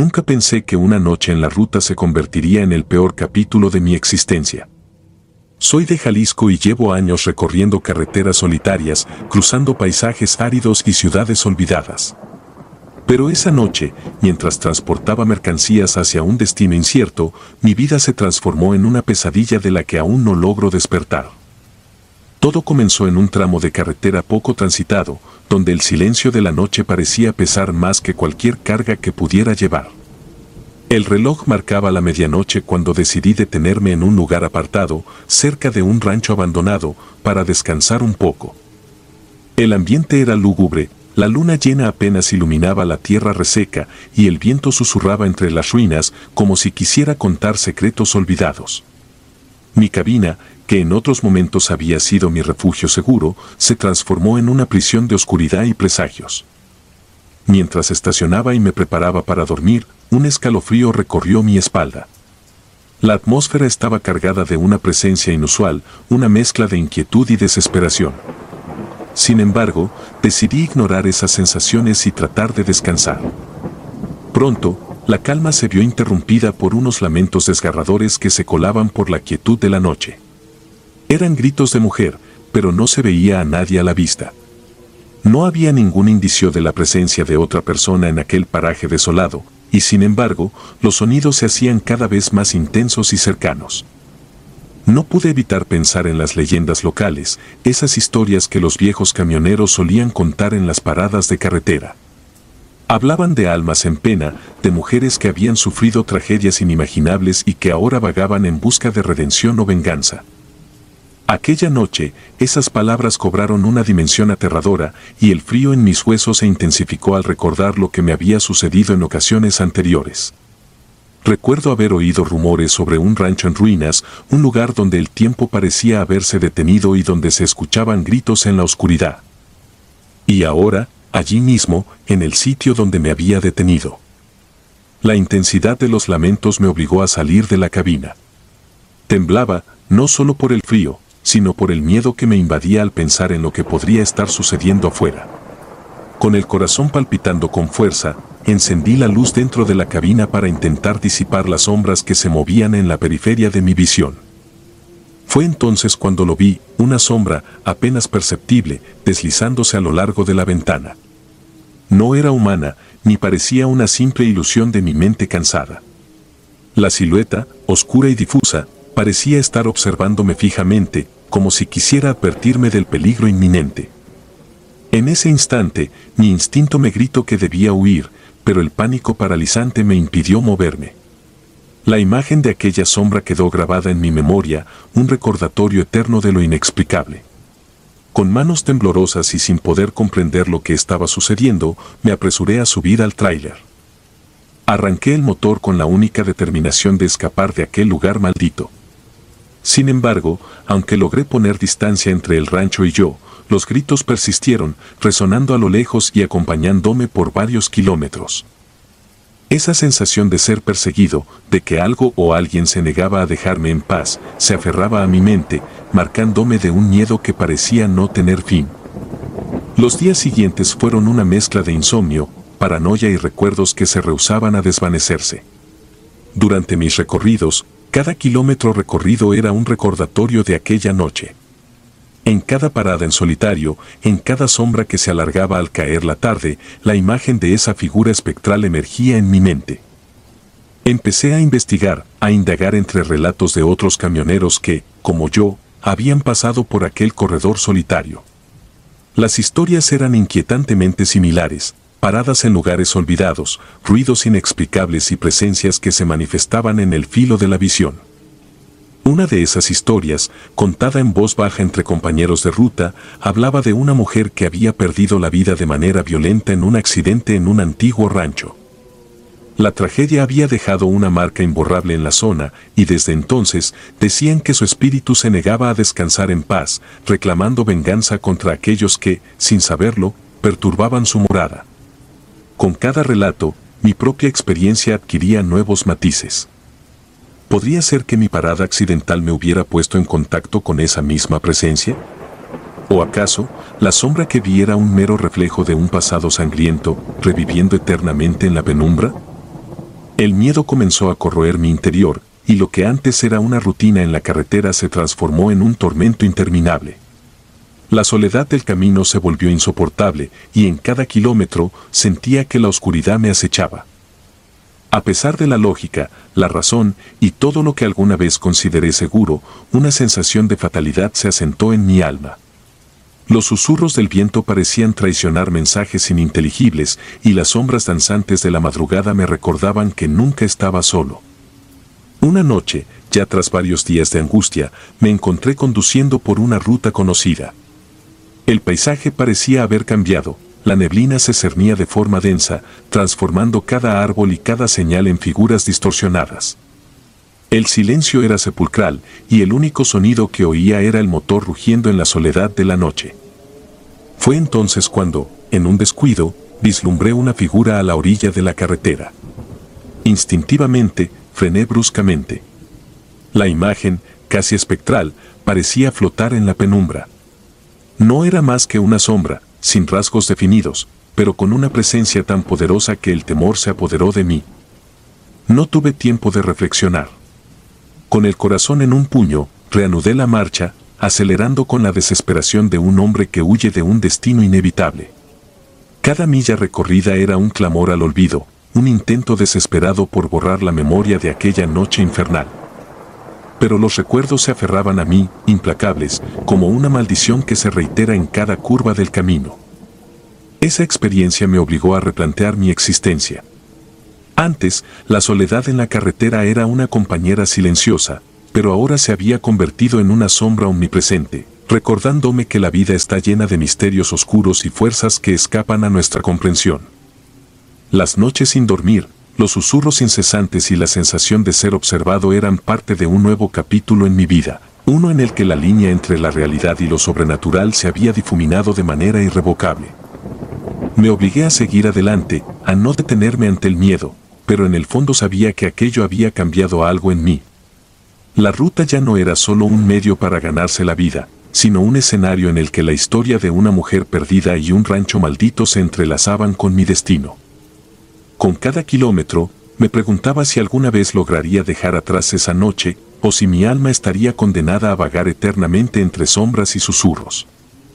Nunca pensé que una noche en la ruta se convertiría en el peor capítulo de mi existencia. Soy de Jalisco y llevo años recorriendo carreteras solitarias, cruzando paisajes áridos y ciudades olvidadas. Pero esa noche, mientras transportaba mercancías hacia un destino incierto, mi vida se transformó en una pesadilla de la que aún no logro despertar. Todo comenzó en un tramo de carretera poco transitado, donde el silencio de la noche parecía pesar más que cualquier carga que pudiera llevar. El reloj marcaba la medianoche cuando decidí detenerme en un lugar apartado, cerca de un rancho abandonado, para descansar un poco. El ambiente era lúgubre, la luna llena apenas iluminaba la tierra reseca y el viento susurraba entre las ruinas como si quisiera contar secretos olvidados. Mi cabina, que en otros momentos había sido mi refugio seguro, se transformó en una prisión de oscuridad y presagios. Mientras estacionaba y me preparaba para dormir, un escalofrío recorrió mi espalda. La atmósfera estaba cargada de una presencia inusual, una mezcla de inquietud y desesperación. Sin embargo, decidí ignorar esas sensaciones y tratar de descansar. Pronto, la calma se vio interrumpida por unos lamentos desgarradores que se colaban por la quietud de la noche. Eran gritos de mujer, pero no se veía a nadie a la vista. No había ningún indicio de la presencia de otra persona en aquel paraje desolado, y sin embargo, los sonidos se hacían cada vez más intensos y cercanos. No pude evitar pensar en las leyendas locales, esas historias que los viejos camioneros solían contar en las paradas de carretera. Hablaban de almas en pena, de mujeres que habían sufrido tragedias inimaginables y que ahora vagaban en busca de redención o venganza. Aquella noche, esas palabras cobraron una dimensión aterradora y el frío en mis huesos se intensificó al recordar lo que me había sucedido en ocasiones anteriores. Recuerdo haber oído rumores sobre un rancho en ruinas, un lugar donde el tiempo parecía haberse detenido y donde se escuchaban gritos en la oscuridad. Y ahora, allí mismo, en el sitio donde me había detenido. La intensidad de los lamentos me obligó a salir de la cabina. Temblaba, no solo por el frío, sino por el miedo que me invadía al pensar en lo que podría estar sucediendo afuera. Con el corazón palpitando con fuerza, encendí la luz dentro de la cabina para intentar disipar las sombras que se movían en la periferia de mi visión. Fue entonces cuando lo vi, una sombra, apenas perceptible, deslizándose a lo largo de la ventana. No era humana, ni parecía una simple ilusión de mi mente cansada. La silueta, oscura y difusa, parecía estar observándome fijamente, como si quisiera advertirme del peligro inminente. En ese instante, mi instinto me gritó que debía huir, pero el pánico paralizante me impidió moverme. La imagen de aquella sombra quedó grabada en mi memoria, un recordatorio eterno de lo inexplicable. Con manos temblorosas y sin poder comprender lo que estaba sucediendo, me apresuré a subir al tráiler. Arranqué el motor con la única determinación de escapar de aquel lugar maldito. Sin embargo, aunque logré poner distancia entre el rancho y yo, los gritos persistieron, resonando a lo lejos y acompañándome por varios kilómetros. Esa sensación de ser perseguido, de que algo o alguien se negaba a dejarme en paz, se aferraba a mi mente, marcándome de un miedo que parecía no tener fin. Los días siguientes fueron una mezcla de insomnio, paranoia y recuerdos que se rehusaban a desvanecerse. Durante mis recorridos, cada kilómetro recorrido era un recordatorio de aquella noche. En cada parada en solitario, en cada sombra que se alargaba al caer la tarde, la imagen de esa figura espectral emergía en mi mente. Empecé a investigar, a indagar entre relatos de otros camioneros que, como yo, habían pasado por aquel corredor solitario. Las historias eran inquietantemente similares, paradas en lugares olvidados, ruidos inexplicables y presencias que se manifestaban en el filo de la visión. Una de esas historias, contada en voz baja entre compañeros de ruta, hablaba de una mujer que había perdido la vida de manera violenta en un accidente en un antiguo rancho. La tragedia había dejado una marca imborrable en la zona, y desde entonces decían que su espíritu se negaba a descansar en paz, reclamando venganza contra aquellos que, sin saberlo, perturbaban su morada. Con cada relato, mi propia experiencia adquiría nuevos matices. ¿Podría ser que mi parada accidental me hubiera puesto en contacto con esa misma presencia? ¿O acaso, la sombra que vi era un mero reflejo de un pasado sangriento, reviviendo eternamente en la penumbra? El miedo comenzó a corroer mi interior, y lo que antes era una rutina en la carretera se transformó en un tormento interminable. La soledad del camino se volvió insoportable, y en cada kilómetro sentía que la oscuridad me acechaba. A pesar de la lógica, la razón y todo lo que alguna vez consideré seguro, una sensación de fatalidad se asentó en mi alma. Los susurros del viento parecían traicionar mensajes ininteligibles, y las sombras danzantes de la madrugada me recordaban que nunca estaba solo. Una noche, ya tras varios días de angustia, me encontré conduciendo por una ruta conocida. El paisaje parecía haber cambiado, la neblina se cernía de forma densa, transformando cada árbol y cada señal en figuras distorsionadas. El silencio era sepulcral, y el único sonido que oía era el motor rugiendo en la soledad de la noche. Fue entonces cuando, en un descuido, vislumbré una figura a la orilla de la carretera. Instintivamente, frené bruscamente. La imagen, casi espectral, parecía flotar en la penumbra. No era más que una sombra, sin rasgos definidos, pero con una presencia tan poderosa que el temor se apoderó de mí. No tuve tiempo de reflexionar. Con el corazón en un puño, reanudé la marcha, acelerando con la desesperación de un hombre que huye de un destino inevitable. Cada milla recorrida era un clamor al olvido, un intento desesperado por borrar la memoria de aquella noche infernal. Pero los recuerdos se aferraban a mí, implacables, como una maldición que se reitera en cada curva del camino. Esa experiencia me obligó a replantear mi existencia. Antes, la soledad en la carretera era una compañera silenciosa, pero ahora se había convertido en una sombra omnipresente, recordándome que la vida está llena de misterios oscuros y fuerzas que escapan a nuestra comprensión. Las noches sin dormir, los susurros incesantes y la sensación de ser observado eran parte de un nuevo capítulo en mi vida, uno en el que la línea entre la realidad y lo sobrenatural se había difuminado de manera irrevocable. Me obligué a seguir adelante, a no detenerme ante el miedo, pero en el fondo sabía que aquello había cambiado algo en mí. La ruta ya no era solo un medio para ganarse la vida, sino un escenario en el que la historia de una mujer perdida y un rancho maldito se entrelazaban con mi destino. Con cada kilómetro, me preguntaba si alguna vez lograría dejar atrás esa noche, o si mi alma estaría condenada a vagar eternamente entre sombras y susurros.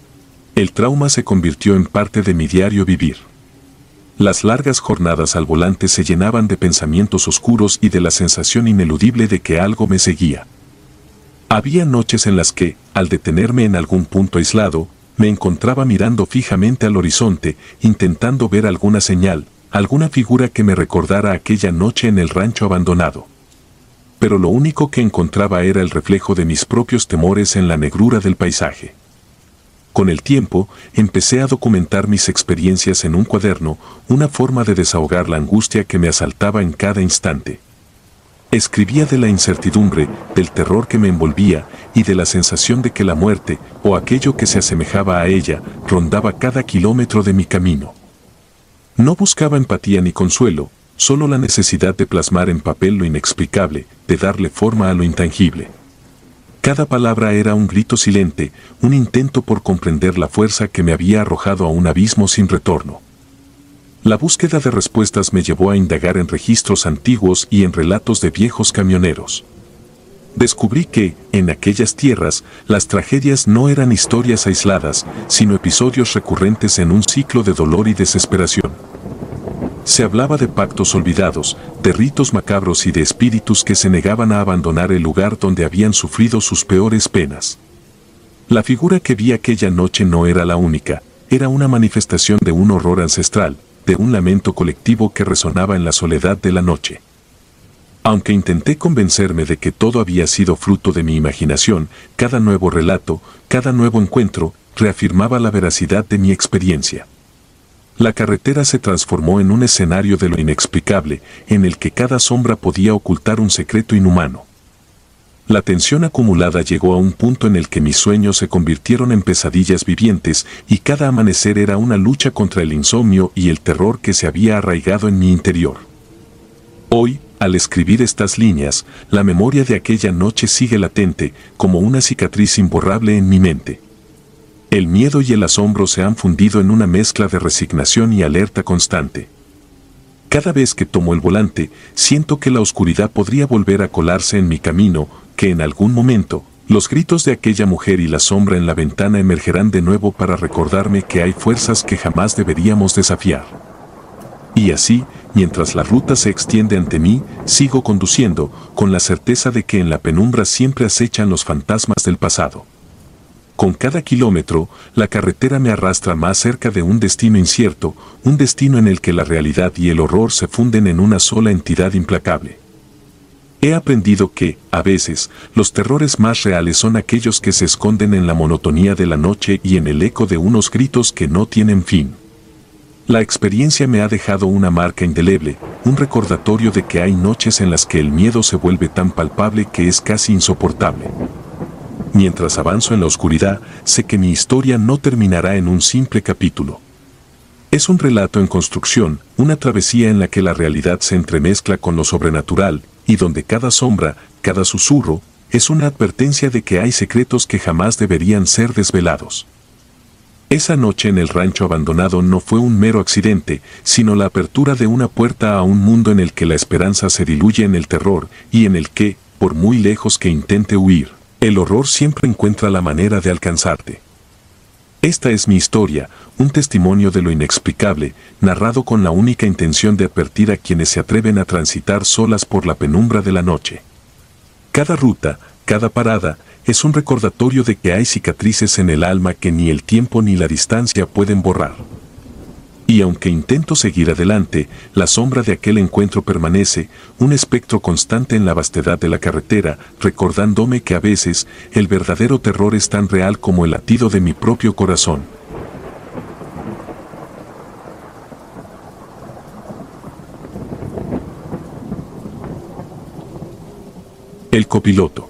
El trauma se convirtió en parte de mi diario vivir. Las largas jornadas al volante se llenaban de pensamientos oscuros y de la sensación ineludible de que algo me seguía. Había noches en las que, al detenerme en algún punto aislado, me encontraba mirando fijamente al horizonte, intentando ver alguna señal, alguna figura que me recordara aquella noche en el rancho abandonado. Pero lo único que encontraba era el reflejo de mis propios temores en la negrura del paisaje. Con el tiempo, empecé a documentar mis experiencias en un cuaderno, una forma de desahogar la angustia que me asaltaba en cada instante. Escribía de la incertidumbre, del terror que me envolvía y de la sensación de que la muerte, o aquello que se asemejaba a ella, rondaba cada kilómetro de mi camino. No buscaba empatía ni consuelo, solo la necesidad de plasmar en papel lo inexplicable, de darle forma a lo intangible. Cada palabra era un grito silente, un intento por comprender la fuerza que me había arrojado a un abismo sin retorno. La búsqueda de respuestas me llevó a indagar en registros antiguos y en relatos de viejos camioneros. Descubrí que, en aquellas tierras, las tragedias no eran historias aisladas, sino episodios recurrentes en un ciclo de dolor y desesperación. Se hablaba de pactos olvidados, de ritos macabros y de espíritus que se negaban a abandonar el lugar donde habían sufrido sus peores penas. La figura que vi aquella noche no era la única, era una manifestación de un horror ancestral, de un lamento colectivo que resonaba en la soledad de la noche. Aunque intenté convencerme de que todo había sido fruto de mi imaginación, cada nuevo relato, cada nuevo encuentro, reafirmaba la veracidad de mi experiencia. La carretera se transformó en un escenario de lo inexplicable, en el que cada sombra podía ocultar un secreto inhumano. La tensión acumulada llegó a un punto en el que mis sueños se convirtieron en pesadillas vivientes y cada amanecer era una lucha contra el insomnio y el terror que se había arraigado en mi interior. Hoy, al escribir estas líneas, la memoria de aquella noche sigue latente, como una cicatriz imborrable en mi mente. El miedo y el asombro se han fundido en una mezcla de resignación y alerta constante. Cada vez que tomo el volante, siento que la oscuridad podría volver a colarse en mi camino, que en algún momento, los gritos de aquella mujer y la sombra en la ventana emergerán de nuevo para recordarme que hay fuerzas que jamás deberíamos desafiar. Y así, mientras la ruta se extiende ante mí, sigo conduciendo, con la certeza de que en la penumbra siempre acechan los fantasmas del pasado. Con cada kilómetro, la carretera me arrastra más cerca de un destino incierto, un destino en el que la realidad y el horror se funden en una sola entidad implacable. He aprendido que, a veces, los terrores más reales son aquellos que se esconden en la monotonía de la noche y en el eco de unos gritos que no tienen fin. La experiencia me ha dejado una marca indeleble, un recordatorio de que hay noches en las que el miedo se vuelve tan palpable que es casi insoportable. Mientras avanzo en la oscuridad, sé que mi historia no terminará en un simple capítulo. Es un relato en construcción, una travesía en la que la realidad se entremezcla con lo sobrenatural, y donde cada sombra, cada susurro, es una advertencia de que hay secretos que jamás deberían ser desvelados. Esa noche en el rancho abandonado no fue un mero accidente, sino la apertura de una puerta a un mundo en el que la esperanza se diluye en el terror, y en el que, por muy lejos que intente huir, el horror siempre encuentra la manera de alcanzarte. Esta es mi historia, un testimonio de lo inexplicable, narrado con la única intención de advertir a quienes se atreven a transitar solas por la penumbra de la noche. Cada ruta, cada parada, es un recordatorio de que hay cicatrices en el alma que ni el tiempo ni la distancia pueden borrar. Y aunque intento seguir adelante, la sombra de aquel encuentro permanece, un espectro constante en la vastedad de la carretera, recordándome que a veces, el verdadero terror es tan real como el latido de mi propio corazón. El copiloto.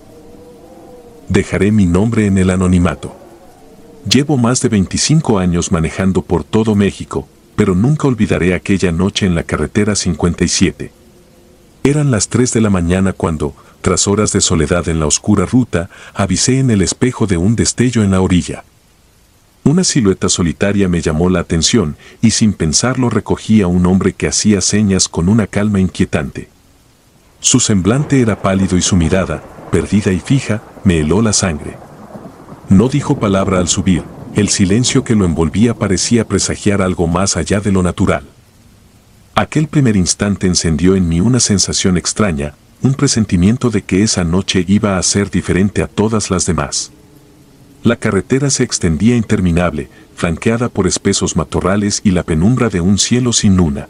Dejaré mi nombre en el anonimato. Llevo más de 25 años manejando por todo México, pero nunca olvidaré aquella noche en la carretera 57. Eran las 3 de la mañana cuando, tras horas de soledad en la oscura ruta, avisé en el espejo de un destello en la orilla. Una silueta solitaria me llamó la atención y sin pensarlo recogí a un hombre que hacía señas con una calma inquietante. Su semblante era pálido y su mirada, perdida y fija, me heló la sangre. No dijo palabra al subir. El silencio que lo envolvía parecía presagiar algo más allá de lo natural. Aquel primer instante encendió en mí una sensación extraña, un presentimiento de que esa noche iba a ser diferente a todas las demás. La carretera se extendía interminable, flanqueada por espesos matorrales y la penumbra de un cielo sin luna.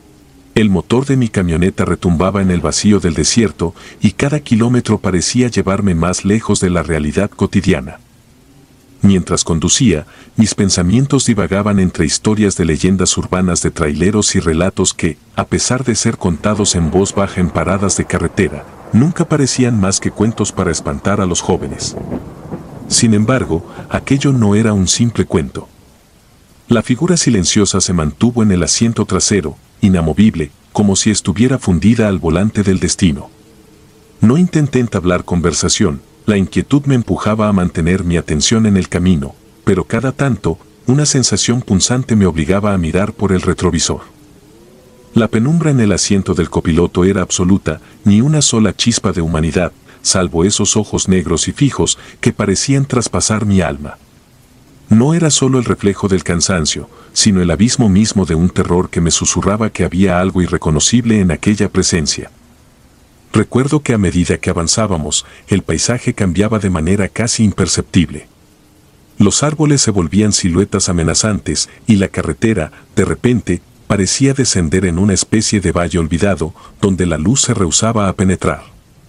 El motor de mi camioneta retumbaba en el vacío del desierto y cada kilómetro parecía llevarme más lejos de la realidad cotidiana. Mientras conducía, mis pensamientos divagaban entre historias de leyendas urbanas de traileros y relatos que, a pesar de ser contados en voz baja en paradas de carretera, nunca parecían más que cuentos para espantar a los jóvenes. Sin embargo, aquello no era un simple cuento. La figura silenciosa se mantuvo en el asiento trasero, inamovible, como si estuviera fundida al volante del destino. No intenté entablar conversación. La inquietud me empujaba a mantener mi atención en el camino, pero cada tanto, una sensación punzante me obligaba a mirar por el retrovisor. La penumbra en el asiento del copiloto era absoluta, ni una sola chispa de humanidad, salvo esos ojos negros y fijos que parecían traspasar mi alma. No era solo el reflejo del cansancio, sino el abismo mismo de un terror que me susurraba que había algo irreconocible en aquella presencia. Recuerdo que a medida que avanzábamos, el paisaje cambiaba de manera casi imperceptible. Los árboles se volvían siluetas amenazantes y la carretera, de repente, parecía descender en una especie de valle olvidado, donde la luz se rehusaba a penetrar.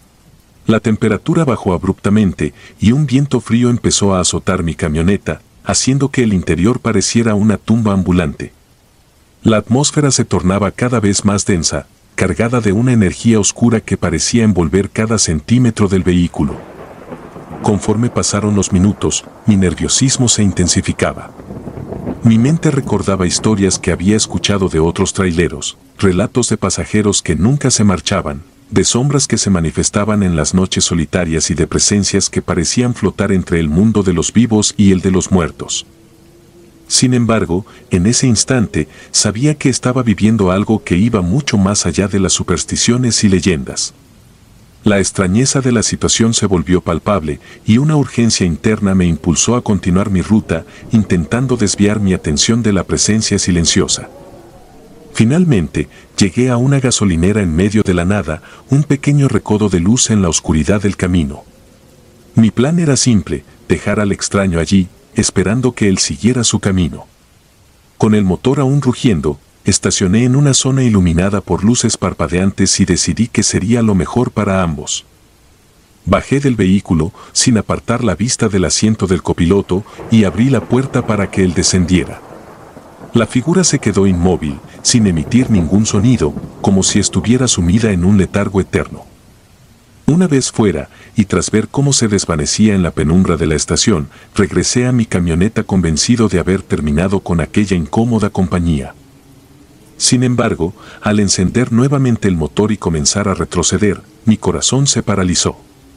La temperatura bajó abruptamente y un viento frío empezó a azotar mi camioneta, haciendo que el interior pareciera una tumba ambulante. La atmósfera se tornaba cada vez más densa, cargada de una energía oscura que parecía envolver cada centímetro del vehículo. Conforme pasaron los minutos, mi nerviosismo se intensificaba. Mi mente recordaba historias que había escuchado de otros traileros, relatos de pasajeros que nunca se marchaban, de sombras que se manifestaban en las noches solitarias y de presencias que parecían flotar entre el mundo de los vivos y el de los muertos. Sin embargo, en ese instante, sabía que estaba viviendo algo que iba mucho más allá de las supersticiones y leyendas. La extrañeza de la situación se volvió palpable y una urgencia interna me impulsó a continuar mi ruta, intentando desviar mi atención de la presencia silenciosa. Finalmente, llegué a una gasolinera en medio de la nada, un pequeño recodo de luz en la oscuridad del camino. Mi plan era simple, dejar al extraño allí, esperando que él siguiera su camino. Con el motor aún rugiendo, estacioné en una zona iluminada por luces parpadeantes y decidí que sería lo mejor para ambos. Bajé del vehículo, sin apartar la vista del asiento del copiloto, y abrí la puerta para que él descendiera. La figura se quedó inmóvil, sin emitir ningún sonido, como si estuviera sumida en un letargo eterno. Una vez fuera, y tras ver cómo se desvanecía en la penumbra de la estación, regresé a mi camioneta convencido de haber terminado con aquella incómoda compañía. Sin embargo, al encender nuevamente el motor y comenzar a retroceder, mi corazón se paralizó.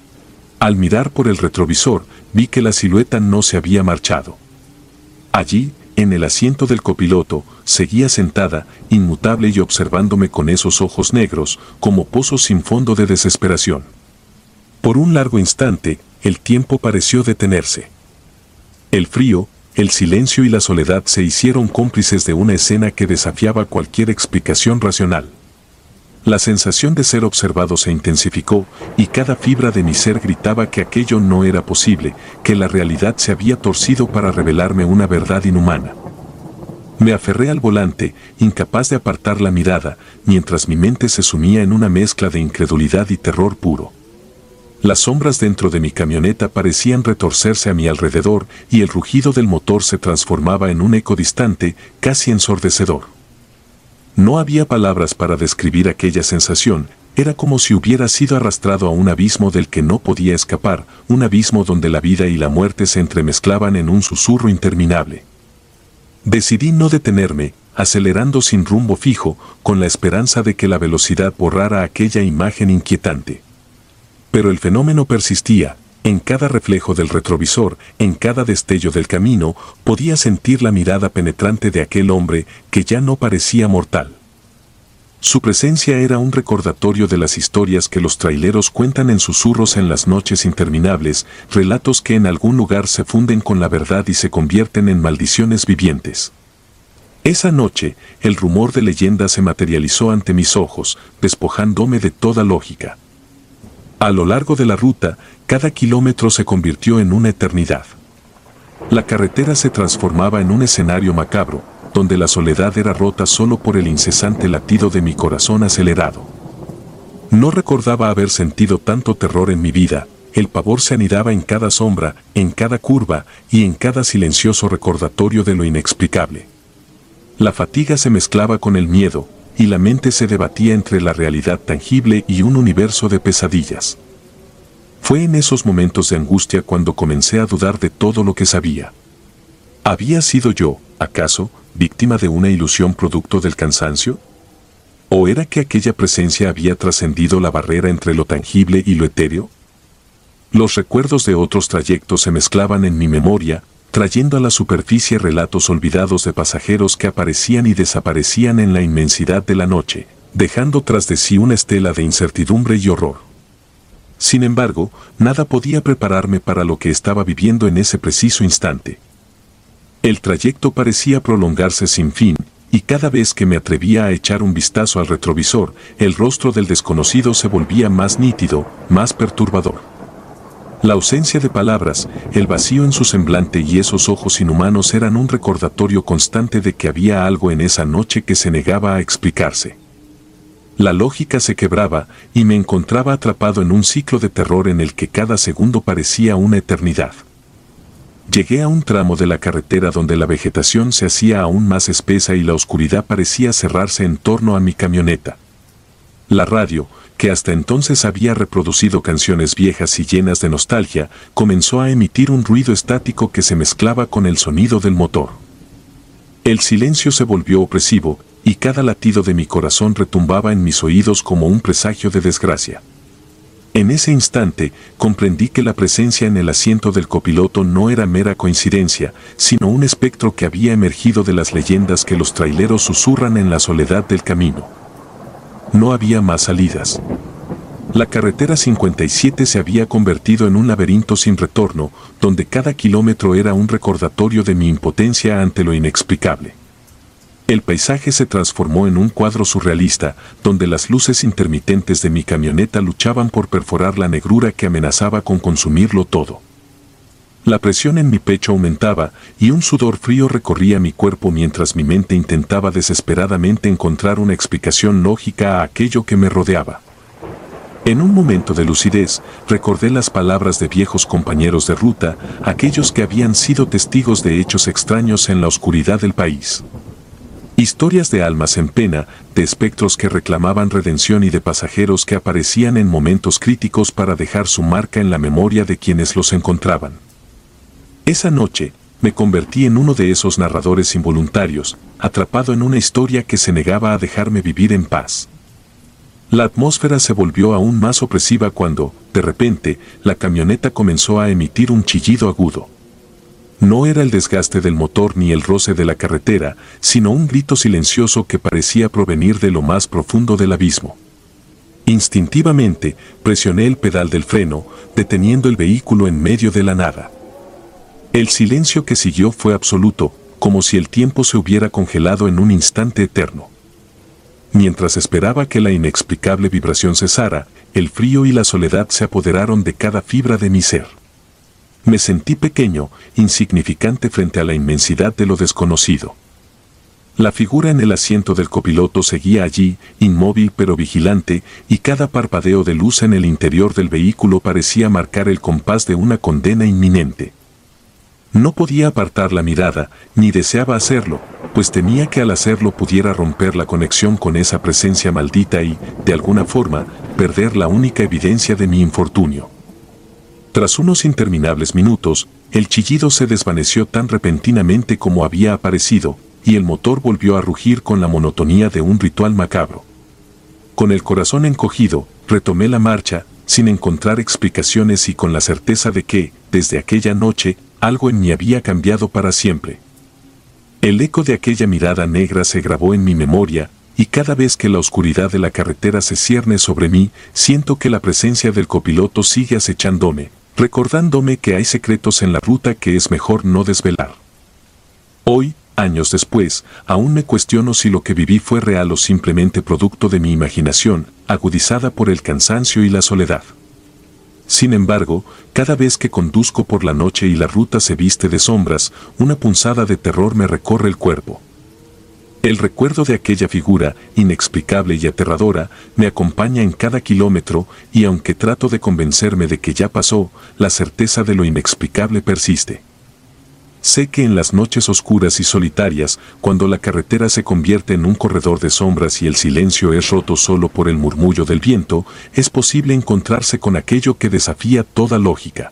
Al mirar por el retrovisor, vi que la silueta no se había marchado. Allí, en el asiento del copiloto, seguía sentada, inmutable y observándome con esos ojos negros, como pozos sin fondo de desesperación. Por un largo instante, el tiempo pareció detenerse. El frío, el silencio y la soledad se hicieron cómplices de una escena que desafiaba cualquier explicación racional. La sensación de ser observado se intensificó, y cada fibra de mi ser gritaba que aquello no era posible, que la realidad se había torcido para revelarme una verdad inhumana. Me aferré al volante, incapaz de apartar la mirada, mientras mi mente se sumía en una mezcla de incredulidad y terror puro. Las sombras dentro de mi camioneta parecían retorcerse a mi alrededor y el rugido del motor se transformaba en un eco distante, casi ensordecedor. No había palabras para describir aquella sensación, era como si hubiera sido arrastrado a un abismo del que no podía escapar, un abismo donde la vida y la muerte se entremezclaban en un susurro interminable. Decidí no detenerme, acelerando sin rumbo fijo, con la esperanza de que la velocidad borrara aquella imagen inquietante. Pero el fenómeno persistía, en cada reflejo del retrovisor, en cada destello del camino, podía sentir la mirada penetrante de aquel hombre que ya no parecía mortal. Su presencia era un recordatorio de las historias que los traileros cuentan en susurros en las noches interminables, relatos que en algún lugar se funden con la verdad y se convierten en maldiciones vivientes. Esa noche, el rumor de leyenda se materializó ante mis ojos, despojándome de toda lógica. A lo largo de la ruta, cada kilómetro se convirtió en una eternidad. La carretera se transformaba en un escenario macabro, donde la soledad era rota solo por el incesante latido de mi corazón acelerado. No recordaba haber sentido tanto terror en mi vida, el pavor se anidaba en cada sombra, en cada curva y en cada silencioso recordatorio de lo inexplicable. La fatiga se mezclaba con el miedo, y la mente se debatía entre la realidad tangible y un universo de pesadillas. Fue en esos momentos de angustia cuando comencé a dudar de todo lo que sabía. ¿Había sido yo, acaso, víctima de una ilusión producto del cansancio? ¿O era que aquella presencia había trascendido la barrera entre lo tangible y lo etéreo? Los recuerdos de otros trayectos se mezclaban en mi memoria, trayendo a la superficie relatos olvidados de pasajeros que aparecían y desaparecían en la inmensidad de la noche, dejando tras de sí una estela de incertidumbre y horror. Sin embargo, nada podía prepararme para lo que estaba viviendo en ese preciso instante. El trayecto parecía prolongarse sin fin, y cada vez que me atrevía a echar un vistazo al retrovisor, el rostro del desconocido se volvía más nítido, más perturbador. La ausencia de palabras, el vacío en su semblante y esos ojos inhumanos eran un recordatorio constante de que había algo en esa noche que se negaba a explicarse. La lógica se quebraba y me encontraba atrapado en un ciclo de terror en el que cada segundo parecía una eternidad. Llegué a un tramo de la carretera donde la vegetación se hacía aún más espesa y la oscuridad parecía cerrarse en torno a mi camioneta. La radio, que hasta entonces había reproducido canciones viejas y llenas de nostalgia, comenzó a emitir un ruido estático que se mezclaba con el sonido del motor. El silencio se volvió opresivo, y cada latido de mi corazón retumbaba en mis oídos como un presagio de desgracia. En ese instante, comprendí que la presencia en el asiento del copiloto no era mera coincidencia, sino un espectro que había emergido de las leyendas que los traileros susurran en la soledad del camino. No había más salidas. La carretera 57 se había convertido en un laberinto sin retorno, donde cada kilómetro era un recordatorio de mi impotencia ante lo inexplicable. El paisaje se transformó en un cuadro surrealista, donde las luces intermitentes de mi camioneta luchaban por perforar la negrura que amenazaba con consumirlo todo. La presión en mi pecho aumentaba y un sudor frío recorría mi cuerpo mientras mi mente intentaba desesperadamente encontrar una explicación lógica a aquello que me rodeaba. En un momento de lucidez, recordé las palabras de viejos compañeros de ruta, aquellos que habían sido testigos de hechos extraños en la oscuridad del país. Historias de almas en pena, de espectros que reclamaban redención y de pasajeros que aparecían en momentos críticos para dejar su marca en la memoria de quienes los encontraban. Esa noche, me convertí en uno de esos narradores involuntarios, atrapado en una historia que se negaba a dejarme vivir en paz. La atmósfera se volvió aún más opresiva cuando, de repente, la camioneta comenzó a emitir un chillido agudo. No era el desgaste del motor ni el roce de la carretera, sino un grito silencioso que parecía provenir de lo más profundo del abismo. Instintivamente, presioné el pedal del freno, deteniendo el vehículo en medio de la nada. El silencio que siguió fue absoluto, como si el tiempo se hubiera congelado en un instante eterno. Mientras esperaba que la inexplicable vibración cesara, el frío y la soledad se apoderaron de cada fibra de mi ser. Me sentí pequeño, insignificante frente a la inmensidad de lo desconocido. La figura en el asiento del copiloto seguía allí, inmóvil pero vigilante, y cada parpadeo de luz en el interior del vehículo parecía marcar el compás de una condena inminente. No podía apartar la mirada, ni deseaba hacerlo, pues temía que al hacerlo pudiera romper la conexión con esa presencia maldita y, de alguna forma, perder la única evidencia de mi infortunio. Tras unos interminables minutos, el chillido se desvaneció tan repentinamente como había aparecido, y el motor volvió a rugir con la monotonía de un ritual macabro. Con el corazón encogido, retomé la marcha, sin encontrar explicaciones y con la certeza de que, desde aquella noche, algo en mí había cambiado para siempre. El eco de aquella mirada negra se grabó en mi memoria, y cada vez que la oscuridad de la carretera se cierne sobre mí, siento que la presencia del copiloto sigue acechándome, recordándome que hay secretos en la ruta que es mejor no desvelar. Hoy, años después, aún me cuestiono si lo que viví fue real o simplemente producto de mi imaginación, agudizada por el cansancio y la soledad. Sin embargo, cada vez que conduzco por la noche y la ruta se viste de sombras, una punzada de terror me recorre el cuerpo. El recuerdo de aquella figura, inexplicable y aterradora, me acompaña en cada kilómetro y aunque trato de convencerme de que ya pasó, la certeza de lo inexplicable persiste. Sé que en las noches oscuras y solitarias, cuando la carretera se convierte en un corredor de sombras y el silencio es roto solo por el murmullo del viento, es posible encontrarse con aquello que desafía toda lógica.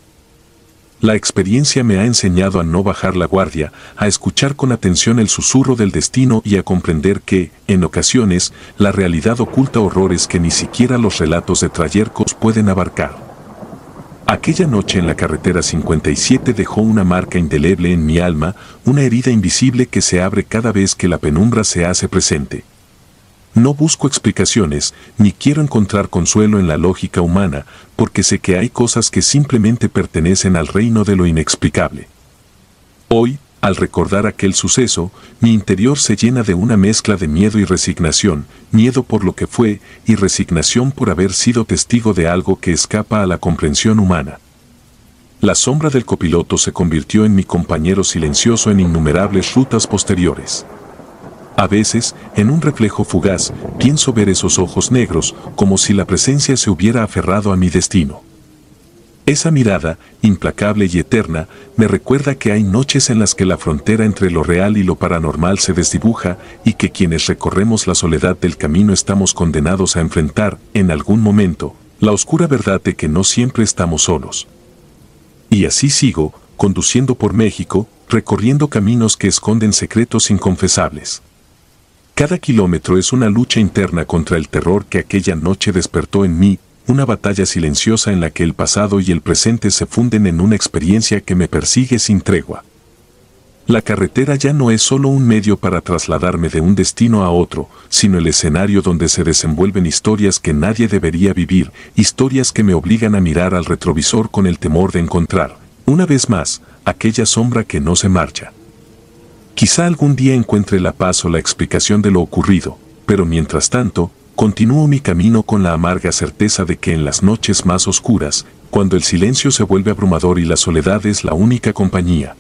La experiencia me ha enseñado a no bajar la guardia, a escuchar con atención el susurro del destino y a comprender que, en ocasiones, la realidad oculta horrores que ni siquiera los relatos de trayercos pueden abarcar. Aquella noche en la carretera 57 dejó una marca indeleble en mi alma, una herida invisible que se abre cada vez que la penumbra se hace presente. No busco explicaciones, ni quiero encontrar consuelo en la lógica humana, porque sé que hay cosas que simplemente pertenecen al reino de lo inexplicable. Hoy, al recordar aquel suceso, mi interior se llena de una mezcla de miedo y resignación, miedo por lo que fue y resignación por haber sido testigo de algo que escapa a la comprensión humana. La sombra del copiloto se convirtió en mi compañero silencioso en innumerables rutas posteriores. A veces, en un reflejo fugaz, pienso ver esos ojos negros, como si la presencia se hubiera aferrado a mi destino. Esa mirada, implacable y eterna, me recuerda que hay noches en las que la frontera entre lo real y lo paranormal se desdibuja y que quienes recorremos la soledad del camino estamos condenados a enfrentar, en algún momento, la oscura verdad de que no siempre estamos solos. Y así sigo, conduciendo por México, recorriendo caminos que esconden secretos inconfesables. Cada kilómetro es una lucha interna contra el terror que aquella noche despertó en mí, una batalla silenciosa en la que el pasado y el presente se funden en una experiencia que me persigue sin tregua. La carretera ya no es solo un medio para trasladarme de un destino a otro, sino el escenario donde se desenvuelven historias que nadie debería vivir, historias que me obligan a mirar al retrovisor con el temor de encontrar, una vez más, aquella sombra que no se marcha. Quizá algún día encuentre la paz o la explicación de lo ocurrido, pero mientras tanto, continúo mi camino con la amarga certeza de que en las noches más oscuras, cuando el silencio se vuelve abrumador y la soledad es la única compañía,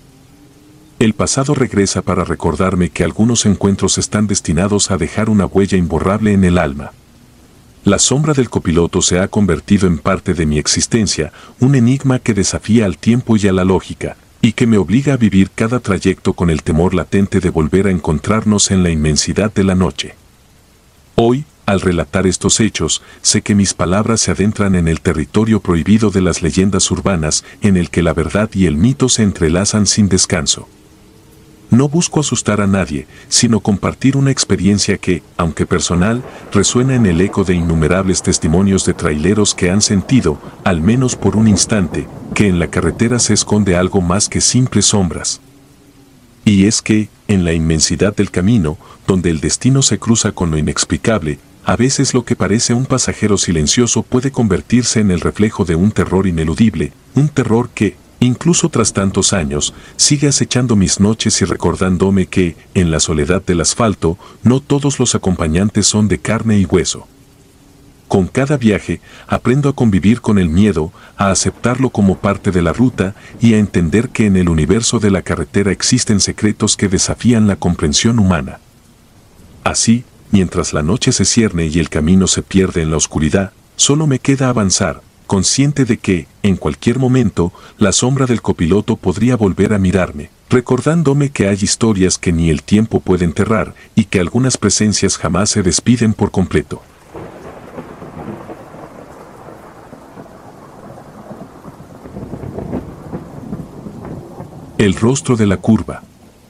el pasado regresa para recordarme que algunos encuentros están destinados a dejar una huella imborrable en el alma. La sombra del copiloto se ha convertido en parte de mi existencia, un enigma que desafía al tiempo y a la lógica, y que me obliga a vivir cada trayecto con el temor latente de volver a encontrarnos en la inmensidad de la noche. Hoy, al relatar estos hechos, sé que mis palabras se adentran en el territorio prohibido de las leyendas urbanas, en el que la verdad y el mito se entrelazan sin descanso. No busco asustar a nadie, sino compartir una experiencia que, aunque personal, resuena en el eco de innumerables testimonios de traileros que han sentido, al menos por un instante, que en la carretera se esconde algo más que simples sombras. Y es que, en la inmensidad del camino, donde el destino se cruza con lo inexplicable, a veces lo que parece un pasajero silencioso puede convertirse en el reflejo de un terror ineludible, un terror que, incluso tras tantos años, sigue acechando mis noches y recordándome que, en la soledad del asfalto, no todos los acompañantes son de carne y hueso. Con cada viaje, aprendo a convivir con el miedo, a aceptarlo como parte de la ruta y a entender que en el universo de la carretera existen secretos que desafían la comprensión humana. Así, mientras la noche se cierne y el camino se pierde en la oscuridad, solo me queda avanzar, consciente de que, en cualquier momento, la sombra del copiloto podría volver a mirarme, recordándome que hay historias que ni el tiempo puede enterrar y que algunas presencias jamás se despiden por completo. El rostro de la curva.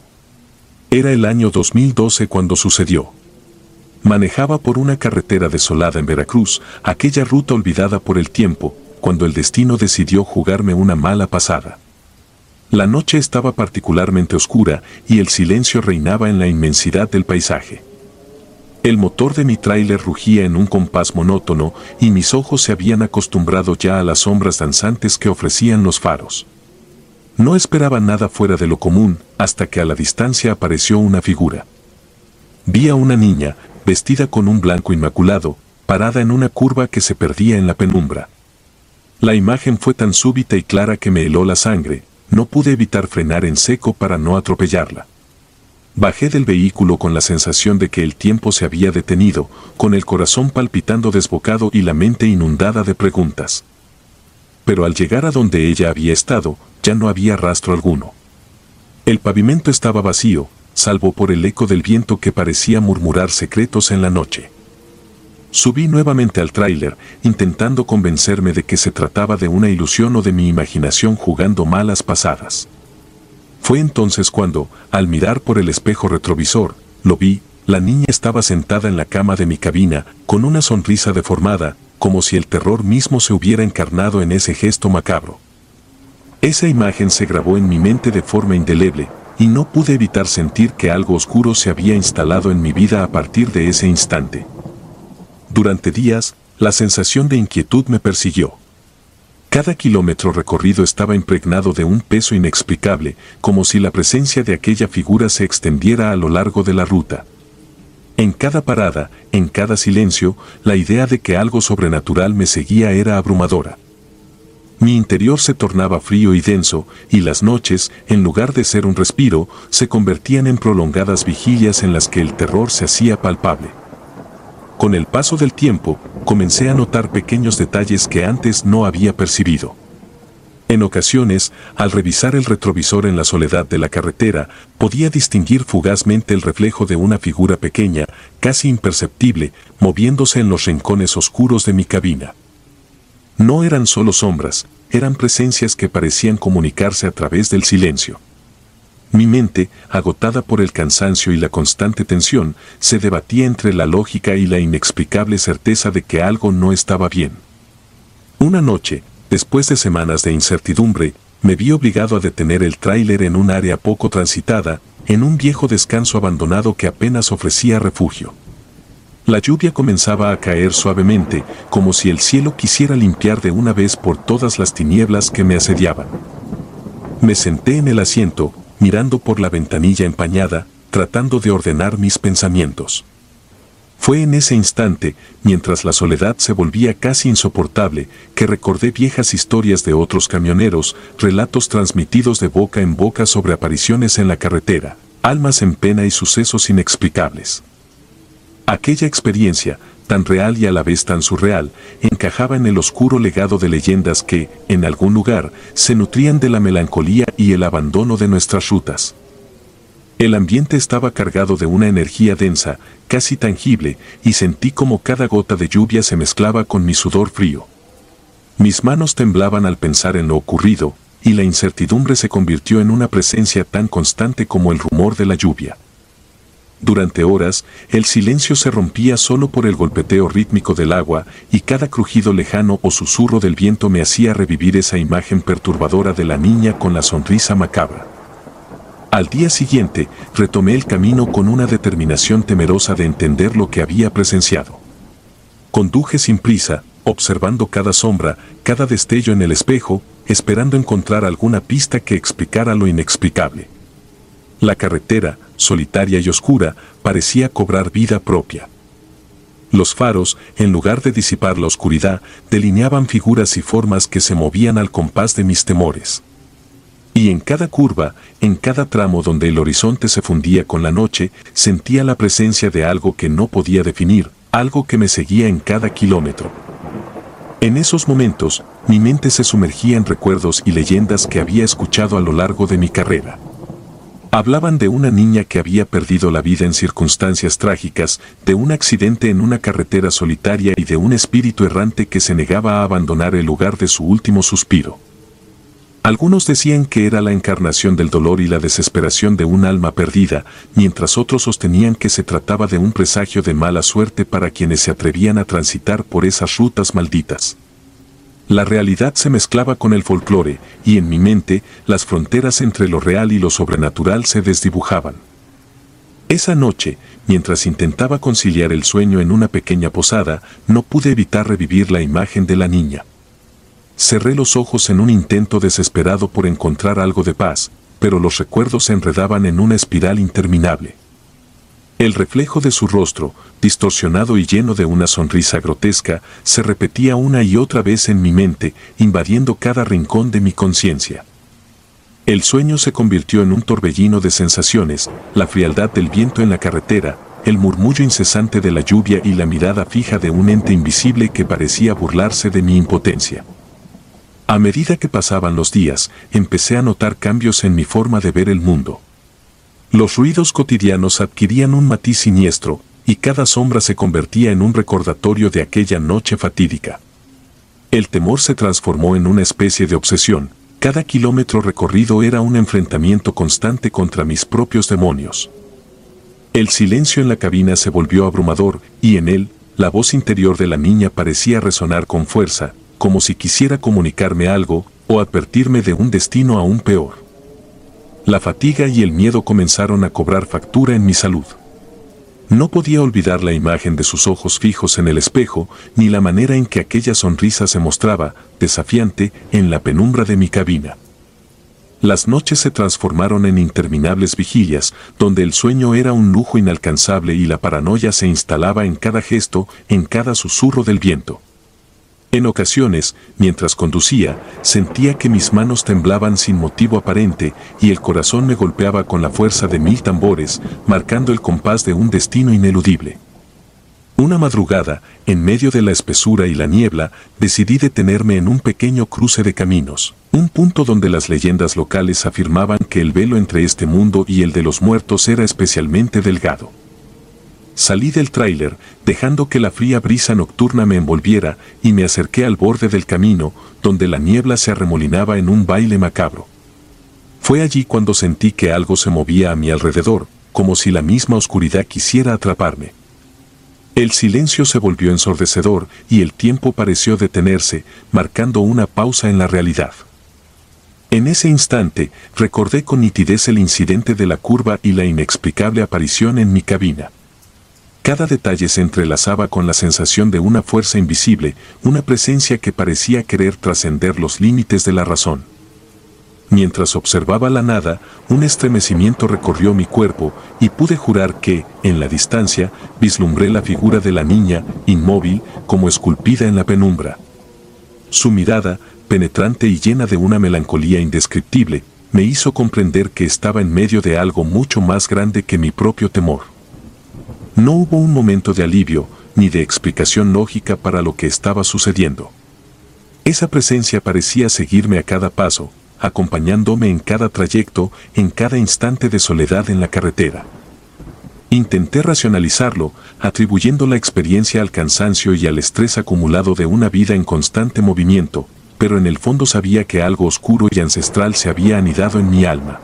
Era el año 2012 cuando sucedió. Manejaba por una carretera desolada en Veracruz, aquella ruta olvidada por el tiempo, cuando el destino decidió jugarme una mala pasada. La noche estaba particularmente oscura y el silencio reinaba en la inmensidad del paisaje. El motor de mi tráiler rugía en un compás monótono y mis ojos se habían acostumbrado ya a las sombras danzantes que ofrecían los faros. No esperaba nada fuera de lo común, hasta que a la distancia apareció una figura. Vi a una niña, vestida con un blanco inmaculado, parada en una curva que se perdía en la penumbra. La imagen fue tan súbita y clara que me heló la sangre, no pude evitar frenar en seco para no atropellarla. Bajé del vehículo con la sensación de que el tiempo se había detenido, con el corazón palpitando desbocado y la mente inundada de preguntas. Pero al llegar a donde ella había estado, ya no había rastro alguno. El pavimento estaba vacío, salvo por el eco del viento que parecía murmurar secretos en la noche. Subí nuevamente al tráiler, intentando convencerme de que se trataba de una ilusión o de mi imaginación jugando malas pasadas. Fue entonces cuando, al mirar por el espejo retrovisor, lo vi. La niña estaba sentada en la cama de mi cabina, con una sonrisa deformada, como si el terror mismo se hubiera encarnado en ese gesto macabro. Esa imagen se grabó en mi mente de forma indeleble, y no pude evitar sentir que algo oscuro se había instalado en mi vida a partir de ese instante. Durante días, la sensación de inquietud me persiguió. Cada kilómetro recorrido estaba impregnado de un peso inexplicable, como si la presencia de aquella figura se extendiera a lo largo de la ruta. En cada parada, en cada silencio, la idea de que algo sobrenatural me seguía era abrumadora. Mi interior se tornaba frío y denso, y las noches, en lugar de ser un respiro, se convertían en prolongadas vigilias en las que el terror se hacía palpable. Con el paso del tiempo, comencé a notar pequeños detalles que antes no había percibido. En ocasiones, al revisar el retrovisor en la soledad de la carretera, podía distinguir fugazmente el reflejo de una figura pequeña, casi imperceptible, moviéndose en los rincones oscuros de mi cabina. No eran solo sombras, eran presencias que parecían comunicarse a través del silencio. Mi mente, agotada por el cansancio y la constante tensión, se debatía entre la lógica y la inexplicable certeza de que algo no estaba bien. Una noche, después de semanas de incertidumbre, me vi obligado a detener el tráiler en un área poco transitada, en un viejo descanso abandonado que apenas ofrecía refugio. La lluvia comenzaba a caer suavemente, como si el cielo quisiera limpiar de una vez por todas las tinieblas que me asediaban. Me senté en el asiento, mirando por la ventanilla empañada, tratando de ordenar mis pensamientos. Fue en ese instante, mientras la soledad se volvía casi insoportable, que recordé viejas historias de otros camioneros, relatos transmitidos de boca en boca sobre apariciones en la carretera, almas en pena y sucesos inexplicables. Aquella experiencia, tan real y a la vez tan surreal, encajaba en el oscuro legado de leyendas que, en algún lugar, se nutrían de la melancolía y el abandono de nuestras rutas. El ambiente estaba cargado de una energía densa, casi tangible, y sentí como cada gota de lluvia se mezclaba con mi sudor frío. Mis manos temblaban al pensar en lo ocurrido, y la incertidumbre se convirtió en una presencia tan constante como el rumor de la lluvia. Durante horas, el silencio se rompía solo por el golpeteo rítmico del agua, y cada crujido lejano o susurro del viento me hacía revivir esa imagen perturbadora de la niña con la sonrisa macabra. Al día siguiente, retomé el camino con una determinación temerosa de entender lo que había presenciado. Conduje sin prisa, observando cada sombra, cada destello en el espejo, esperando encontrar alguna pista que explicara lo inexplicable. La carretera, solitaria y oscura, parecía cobrar vida propia. Los faros, en lugar de disipar la oscuridad, delineaban figuras y formas que se movían al compás de mis temores. Y en cada curva, en cada tramo donde el horizonte se fundía con la noche, sentía la presencia de algo que no podía definir, algo que me seguía en cada kilómetro. En esos momentos, mi mente se sumergía en recuerdos y leyendas que había escuchado a lo largo de mi carrera. Hablaban de una niña que había perdido la vida en circunstancias trágicas, de un accidente en una carretera solitaria y de un espíritu errante que se negaba a abandonar el lugar de su último suspiro. Algunos decían que era la encarnación del dolor y la desesperación de un alma perdida, mientras otros sostenían que se trataba de un presagio de mala suerte para quienes se atrevían a transitar por esas rutas malditas. La realidad se mezclaba con el folclore, y en mi mente, las fronteras entre lo real y lo sobrenatural se desdibujaban. Esa noche, mientras intentaba conciliar el sueño en una pequeña posada, no pude evitar revivir la imagen de la niña. Cerré los ojos en un intento desesperado por encontrar algo de paz, pero los recuerdos se enredaban en una espiral interminable. El reflejo de su rostro, distorsionado y lleno de una sonrisa grotesca, se repetía una y otra vez en mi mente, invadiendo cada rincón de mi conciencia. El sueño se convirtió en un torbellino de sensaciones, la frialdad del viento en la carretera, el murmullo incesante de la lluvia y la mirada fija de un ente invisible que parecía burlarse de mi impotencia. A medida que pasaban los días, empecé a notar cambios en mi forma de ver el mundo. Los ruidos cotidianos adquirían un matiz siniestro, y cada sombra se convertía en un recordatorio de aquella noche fatídica. El temor se transformó en una especie de obsesión, cada kilómetro recorrido era un enfrentamiento constante contra mis propios demonios. El silencio en la cabina se volvió abrumador, y en él, la voz interior de la niña parecía resonar con fuerza, como si quisiera comunicarme algo, o advertirme de un destino aún peor. La fatiga y el miedo comenzaron a cobrar factura en mi salud. No podía olvidar la imagen de sus ojos fijos en el espejo, ni la manera en que aquella sonrisa se mostraba, desafiante, en la penumbra de mi cabina. Las noches se transformaron en interminables vigilias, donde el sueño era un lujo inalcanzable y la paranoia se instalaba en cada gesto, en cada susurro del viento. En ocasiones, mientras conducía, sentía que mis manos temblaban sin motivo aparente y el corazón me golpeaba con la fuerza de 1000 tambores, marcando el compás de un destino ineludible. Una madrugada, en medio de la espesura y la niebla, decidí detenerme en un pequeño cruce de caminos, un punto donde las leyendas locales afirmaban que el velo entre este mundo y el de los muertos era especialmente delgado. Salí del tráiler, dejando que la fría brisa nocturna me envolviera, y me acerqué al borde del camino, donde la niebla se arremolinaba en un baile macabro. Fue allí cuando sentí que algo se movía a mi alrededor, como si la misma oscuridad quisiera atraparme. El silencio se volvió ensordecedor y el tiempo pareció detenerse, marcando una pausa en la realidad. En ese instante, recordé con nitidez el incidente de la curva y la inexplicable aparición en mi cabina. Cada detalle se entrelazaba con la sensación de una fuerza invisible, una presencia que parecía querer trascender los límites de la razón. Mientras observaba la nada, un estremecimiento recorrió mi cuerpo y pude jurar que, en la distancia, vislumbré la figura de la niña, inmóvil, como esculpida en la penumbra. Su mirada, penetrante y llena de una melancolía indescriptible, me hizo comprender que estaba en medio de algo mucho más grande que mi propio temor. No hubo un momento de alivio, ni de explicación lógica para lo que estaba sucediendo. Esa presencia parecía seguirme a cada paso, acompañándome en cada trayecto, en cada instante de soledad en la carretera. Intenté racionalizarlo, atribuyendo la experiencia al cansancio y al estrés acumulado de una vida en constante movimiento, pero en el fondo sabía que algo oscuro y ancestral se había anidado en mi alma.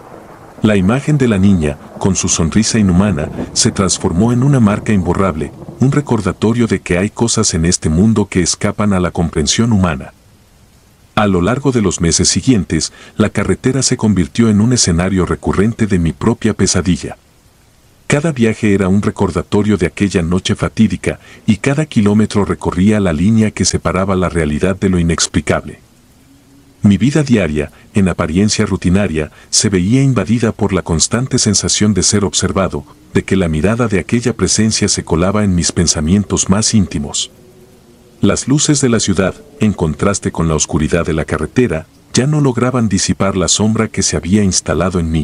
La imagen de la niña, con su sonrisa inhumana, se transformó en una marca imborrable, un recordatorio de que hay cosas en este mundo que escapan a la comprensión humana. A lo largo de los meses siguientes, la carretera se convirtió en un escenario recurrente de mi propia pesadilla. Cada viaje era un recordatorio de aquella noche fatídica y cada kilómetro recorría la línea que separaba la realidad de lo inexplicable. Mi vida diaria, en apariencia rutinaria, se veía invadida por la constante sensación de ser observado, de que la mirada de aquella presencia se colaba en mis pensamientos más íntimos. Las luces de la ciudad, en contraste con la oscuridad de la carretera, ya no lograban disipar la sombra que se había instalado en mí.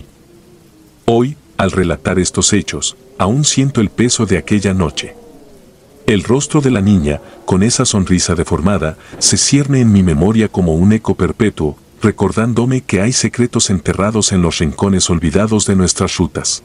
Hoy, al relatar estos hechos, aún siento el peso de aquella noche. El rostro de la niña, con esa sonrisa deformada, se cierne en mi memoria como un eco perpetuo, recordándome que hay secretos enterrados en los rincones olvidados de nuestras rutas.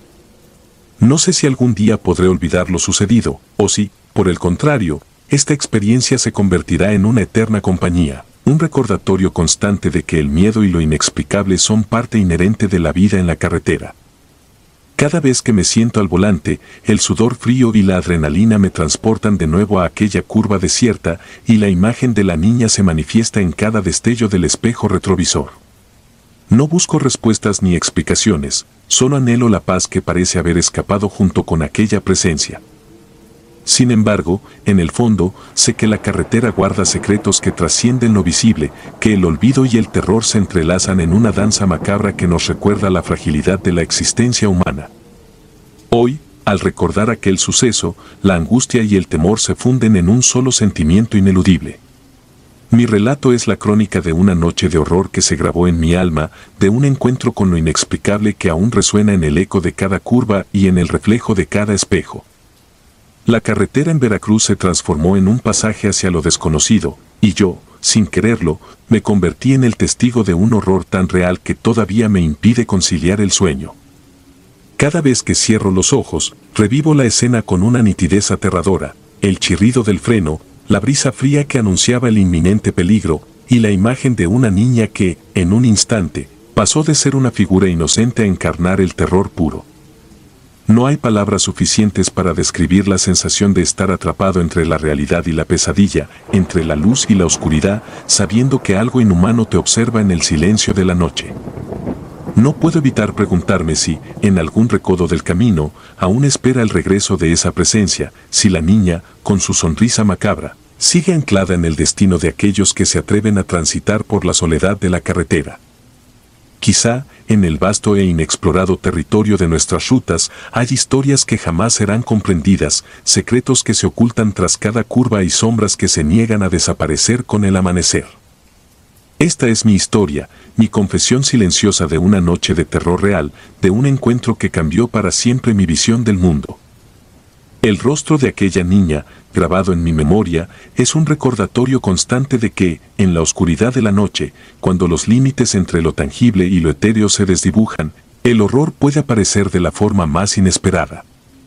No sé si algún día podré olvidar lo sucedido, o si, por el contrario, esta experiencia se convertirá en una eterna compañía, un recordatorio constante de que el miedo y lo inexplicable son parte inherente de la vida en la carretera. Cada vez que me siento al volante, el sudor frío y la adrenalina me transportan de nuevo a aquella curva desierta y la imagen de la niña se manifiesta en cada destello del espejo retrovisor. No busco respuestas ni explicaciones, solo anhelo la paz que parece haber escapado junto con aquella presencia. Sin embargo, en el fondo, sé que la carretera guarda secretos que trascienden lo visible, que el olvido y el terror se entrelazan en una danza macabra que nos recuerda la fragilidad de la existencia humana. Hoy, al recordar aquel suceso, la angustia y el temor se funden en un solo sentimiento ineludible. Mi relato es la crónica de una noche de horror que se grabó en mi alma, de un encuentro con lo inexplicable que aún resuena en el eco de cada curva y en el reflejo de cada espejo. La carretera en Veracruz se transformó en un pasaje hacia lo desconocido, y yo, sin quererlo, me convertí en el testigo de un horror tan real que todavía me impide conciliar el sueño. Cada vez que cierro los ojos, revivo la escena con una nitidez aterradora, el chirrido del freno, la brisa fría que anunciaba el inminente peligro, y la imagen de una niña que, en un instante, pasó de ser una figura inocente a encarnar el terror puro. No hay palabras suficientes para describir la sensación de estar atrapado entre la realidad y la pesadilla, entre la luz y la oscuridad, sabiendo que algo inhumano te observa en el silencio de la noche. No puedo evitar preguntarme si, en algún recodo del camino, aún espera el regreso de esa presencia, si la niña, con su sonrisa macabra, sigue anclada en el destino de aquellos que se atreven a transitar por la soledad de la carretera. Quizá, en el vasto e inexplorado territorio de nuestras rutas, hay historias que jamás serán comprendidas, secretos que se ocultan tras cada curva y sombras que se niegan a desaparecer con el amanecer. Esta es mi historia, mi confesión silenciosa de una noche de terror real, de un encuentro que cambió para siempre mi visión del mundo. El rostro de aquella niña, grabado en mi memoria, es un recordatorio constante de que, en la oscuridad de la noche, cuando los límites entre lo tangible y lo etéreo se desdibujan, el horror puede aparecer de la forma más inesperada.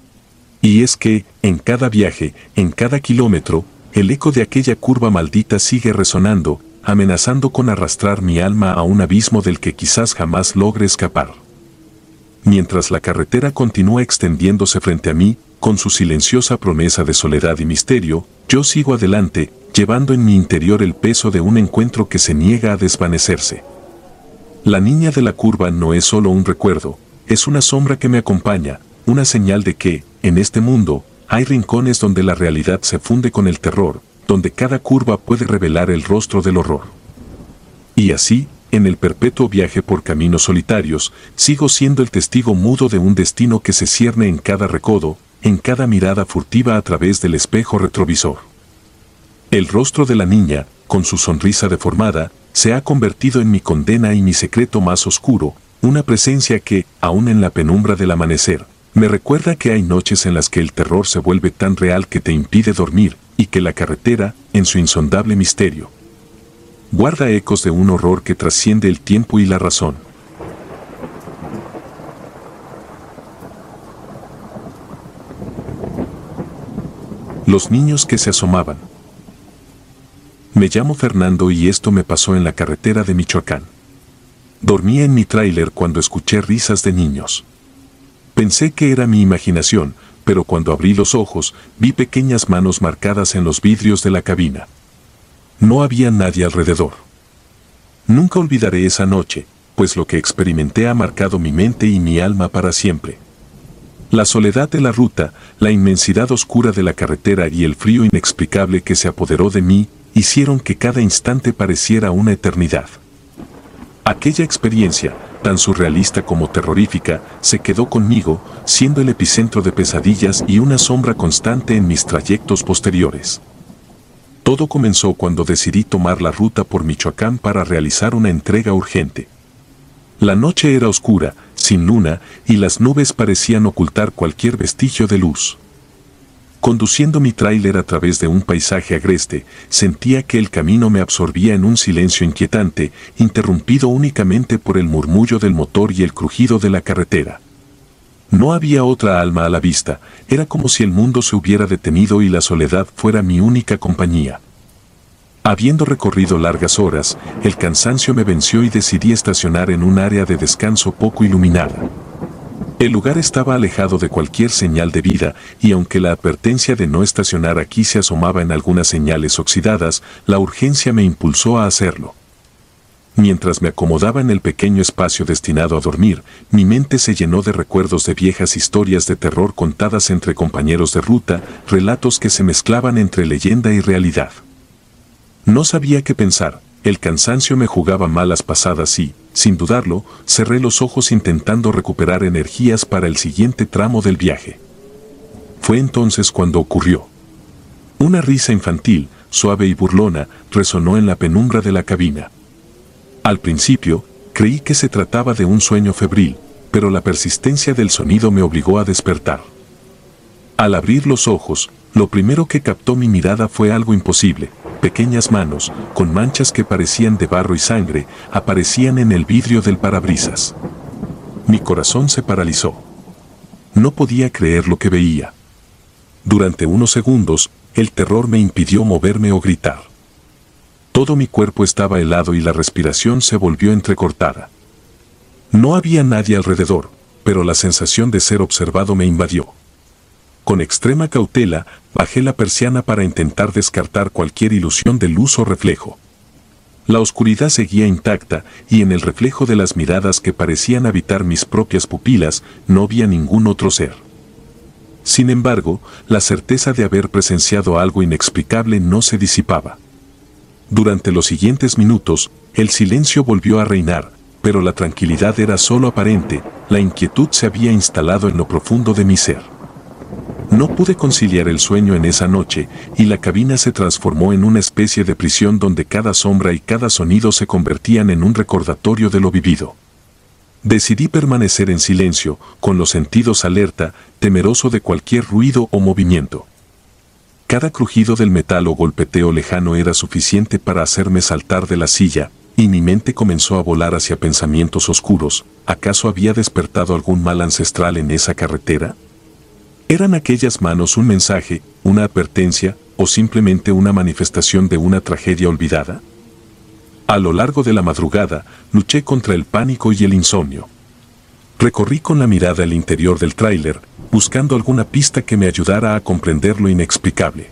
Y es que, en cada viaje, en cada kilómetro, el eco de aquella curva maldita sigue resonando, amenazando con arrastrar mi alma a un abismo del que quizás jamás logre escapar. Mientras la carretera continúa extendiéndose frente a mí, con su silenciosa promesa de soledad y misterio, yo sigo adelante, llevando en mi interior el peso de un encuentro que se niega a desvanecerse. La niña de la curva no es solo un recuerdo, es una sombra que me acompaña, una señal de que, en este mundo, hay rincones donde la realidad se funde con el terror, donde cada curva puede revelar el rostro del horror. Y así, en el perpetuo viaje por caminos solitarios, sigo siendo el testigo mudo de un destino que se cierne en cada recodo, en cada mirada furtiva a través del espejo retrovisor. El rostro de la niña, con su sonrisa deformada, se ha convertido en mi condena y mi secreto más oscuro, una presencia que, aún en la penumbra del amanecer, me recuerda que hay noches en las que el terror se vuelve tan real que te impide dormir, y que la carretera, en su insondable misterio, guarda ecos de un horror que trasciende el tiempo y la razón. Los niños que se asomaban. Me llamo Fernando y esto me pasó en la carretera de Michoacán. Dormía en mi tráiler cuando escuché risas de niños. Pensé que era mi imaginación, pero cuando abrí los ojos, vi pequeñas manos marcadas en los vidrios de la cabina. No había nadie alrededor. Nunca olvidaré esa noche, pues lo que experimenté ha marcado mi mente y mi alma para siempre. La soledad de la ruta, la inmensidad oscura de la carretera y el frío inexplicable que se apoderó de mí, hicieron que cada instante pareciera una eternidad. Aquella experiencia, tan surrealista como terrorífica, se quedó conmigo, siendo el epicentro de pesadillas y una sombra constante en mis trayectos posteriores. Todo comenzó cuando decidí tomar la ruta por Michoacán para realizar una entrega urgente. La noche era oscura, sin luna, y las nubes parecían ocultar cualquier vestigio de luz. Conduciendo mi tráiler a través de un paisaje agreste, sentía que el camino me absorbía en un silencio inquietante, interrumpido únicamente por el murmullo del motor y el crujido de la carretera. No había otra alma a la vista, era como si el mundo se hubiera detenido y la soledad fuera mi única compañía. Habiendo recorrido largas horas, el cansancio me venció y decidí estacionar en un área de descanso poco iluminada. El lugar estaba alejado de cualquier señal de vida, y aunque la advertencia de no estacionar aquí se asomaba en algunas señales oxidadas, la urgencia me impulsó a hacerlo. Mientras me acomodaba en el pequeño espacio destinado a dormir, mi mente se llenó de recuerdos de viejas historias de terror contadas entre compañeros de ruta, relatos que se mezclaban entre leyenda y realidad. No sabía qué pensar, el cansancio me jugaba malas pasadas y, sin dudarlo, cerré los ojos intentando recuperar energías para el siguiente tramo del viaje. Fue entonces cuando ocurrió. Una risa infantil, suave y burlona, resonó en la penumbra de la cabina. Al principio, creí que se trataba de un sueño febril, pero la persistencia del sonido me obligó a despertar. Al abrir los ojos, lo primero que captó mi mirada fue algo imposible. Pequeñas manos, con manchas que parecían de barro y sangre, aparecían en el vidrio del parabrisas. Mi corazón se paralizó. No podía creer lo que veía. Durante unos segundos, el terror me impidió moverme o gritar. Todo mi cuerpo estaba helado y la respiración se volvió entrecortada. No había nadie alrededor, pero la sensación de ser observado me invadió. Con extrema cautela, bajé la persiana para intentar descartar cualquier ilusión de luz o reflejo. La oscuridad seguía intacta, y en el reflejo de las miradas que parecían habitar mis propias pupilas, no había ningún otro ser. Sin embargo, la certeza de haber presenciado algo inexplicable no se disipaba. Durante los siguientes minutos, el silencio volvió a reinar, pero la tranquilidad era solo aparente, la inquietud se había instalado en lo profundo de mi ser. No pude conciliar el sueño en esa noche, y la cabina se transformó en una especie de prisión donde cada sombra y cada sonido se convertían en un recordatorio de lo vivido. Decidí permanecer en silencio, con los sentidos alerta, temeroso de cualquier ruido o movimiento. Cada crujido del metal o golpeteo lejano era suficiente para hacerme saltar de la silla, y mi mente comenzó a volar hacia pensamientos oscuros. ¿Acaso había despertado algún mal ancestral en esa carretera? ¿Eran aquellas manos un mensaje, una advertencia, o simplemente una manifestación de una tragedia olvidada? A lo largo de la madrugada, luché contra el pánico y el insomnio. Recorrí con la mirada el interior del tráiler, buscando alguna pista que me ayudara a comprender lo inexplicable.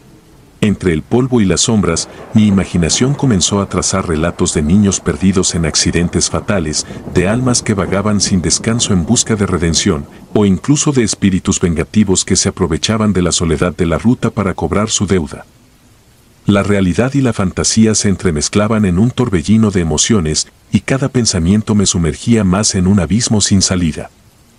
Entre el polvo y las sombras, mi imaginación comenzó a trazar relatos de niños perdidos en accidentes fatales, de almas que vagaban sin descanso en busca de redención, o incluso de espíritus vengativos que se aprovechaban de la soledad de la ruta para cobrar su deuda. La realidad y la fantasía se entremezclaban en un torbellino de emociones, y cada pensamiento me sumergía más en un abismo sin salida.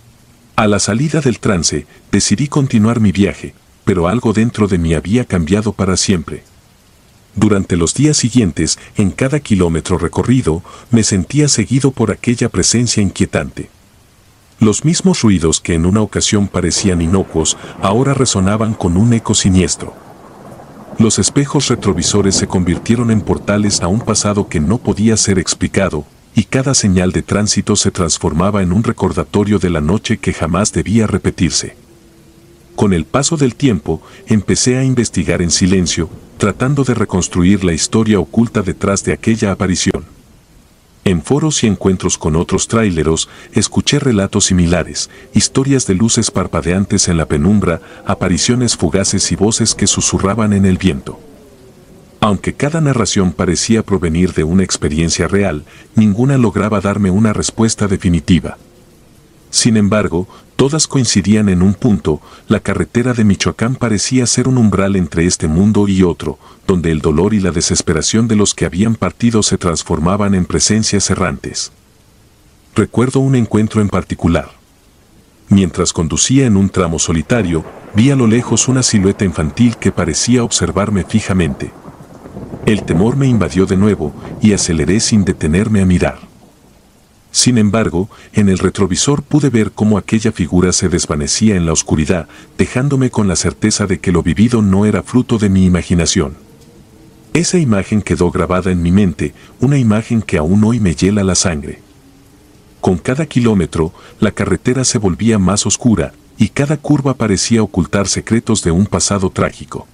A la salida del trance, decidí continuar mi viaje, pero algo dentro de mí había cambiado para siempre. Durante los días siguientes, en cada kilómetro recorrido, me sentía seguido por aquella presencia inquietante. Los mismos ruidos que en una ocasión parecían inocuos, ahora resonaban con un eco siniestro. Los espejos retrovisores se convirtieron en portales a un pasado que no podía ser explicado, y cada señal de tránsito se transformaba en un recordatorio de la noche que jamás debía repetirse. Con el paso del tiempo, empecé a investigar en silencio, tratando de reconstruir la historia oculta detrás de aquella aparición. En foros y encuentros con otros tráileros, escuché relatos similares, historias de luces parpadeantes en la penumbra, apariciones fugaces y voces que susurraban en el viento. Aunque cada narración parecía provenir de una experiencia real, ninguna lograba darme una respuesta definitiva. Sin embargo, todas coincidían en un punto: la carretera de Michoacán parecía ser un umbral entre este mundo y otro, donde el dolor y la desesperación de los que habían partido se transformaban en presencias errantes. Recuerdo un encuentro en particular. Mientras conducía en un tramo solitario, vi a lo lejos una silueta infantil que parecía observarme fijamente. El temor me invadió de nuevo, y aceleré sin detenerme a mirar. Sin embargo, en el retrovisor pude ver cómo aquella figura se desvanecía en la oscuridad, dejándome con la certeza de que lo vivido no era fruto de mi imaginación. Esa imagen quedó grabada en mi mente, una imagen que aún hoy me hiela la sangre. Con cada kilómetro, la carretera se volvía más oscura, y cada curva parecía ocultar secretos de un pasado trágico.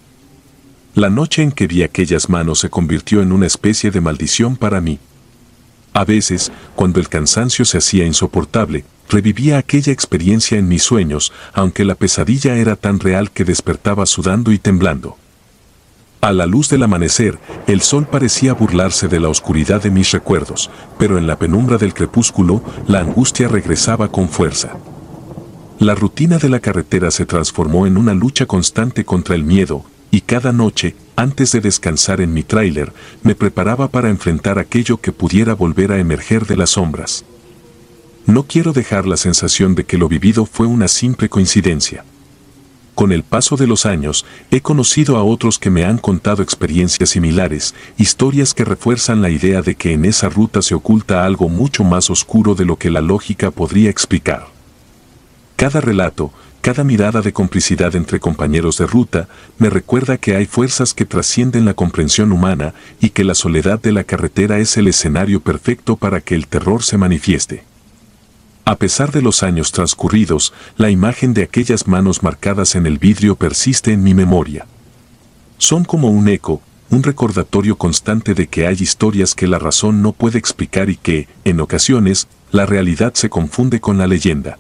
La noche en que vi aquellas manos se convirtió en una especie de maldición para mí. A veces, cuando el cansancio se hacía insoportable, revivía aquella experiencia en mis sueños, aunque la pesadilla era tan real que despertaba sudando y temblando. A la luz del amanecer, el sol parecía burlarse de la oscuridad de mis recuerdos, pero en la penumbra del crepúsculo, la angustia regresaba con fuerza. La rutina de la carretera se transformó en una lucha constante contra el miedo, y cada noche, antes de descansar en mi tráiler, me preparaba para enfrentar aquello que pudiera volver a emerger de las sombras. No quiero dejar la sensación de que lo vivido fue una simple coincidencia. Con el paso de los años, he conocido a otros que me han contado experiencias similares, historias que refuerzan la idea de que en esa ruta se oculta algo mucho más oscuro de lo que la lógica podría explicar. Cada relato, cada mirada de complicidad entre compañeros de ruta, me recuerda que hay fuerzas que trascienden la comprensión humana y que la soledad de la carretera es el escenario perfecto para que el terror se manifieste. A pesar de los años transcurridos, la imagen de aquellas manos marcadas en el vidrio persiste en mi memoria. Son como un eco, un recordatorio constante de que hay historias que la razón no puede explicar y que, en ocasiones, la realidad se confunde con la leyenda.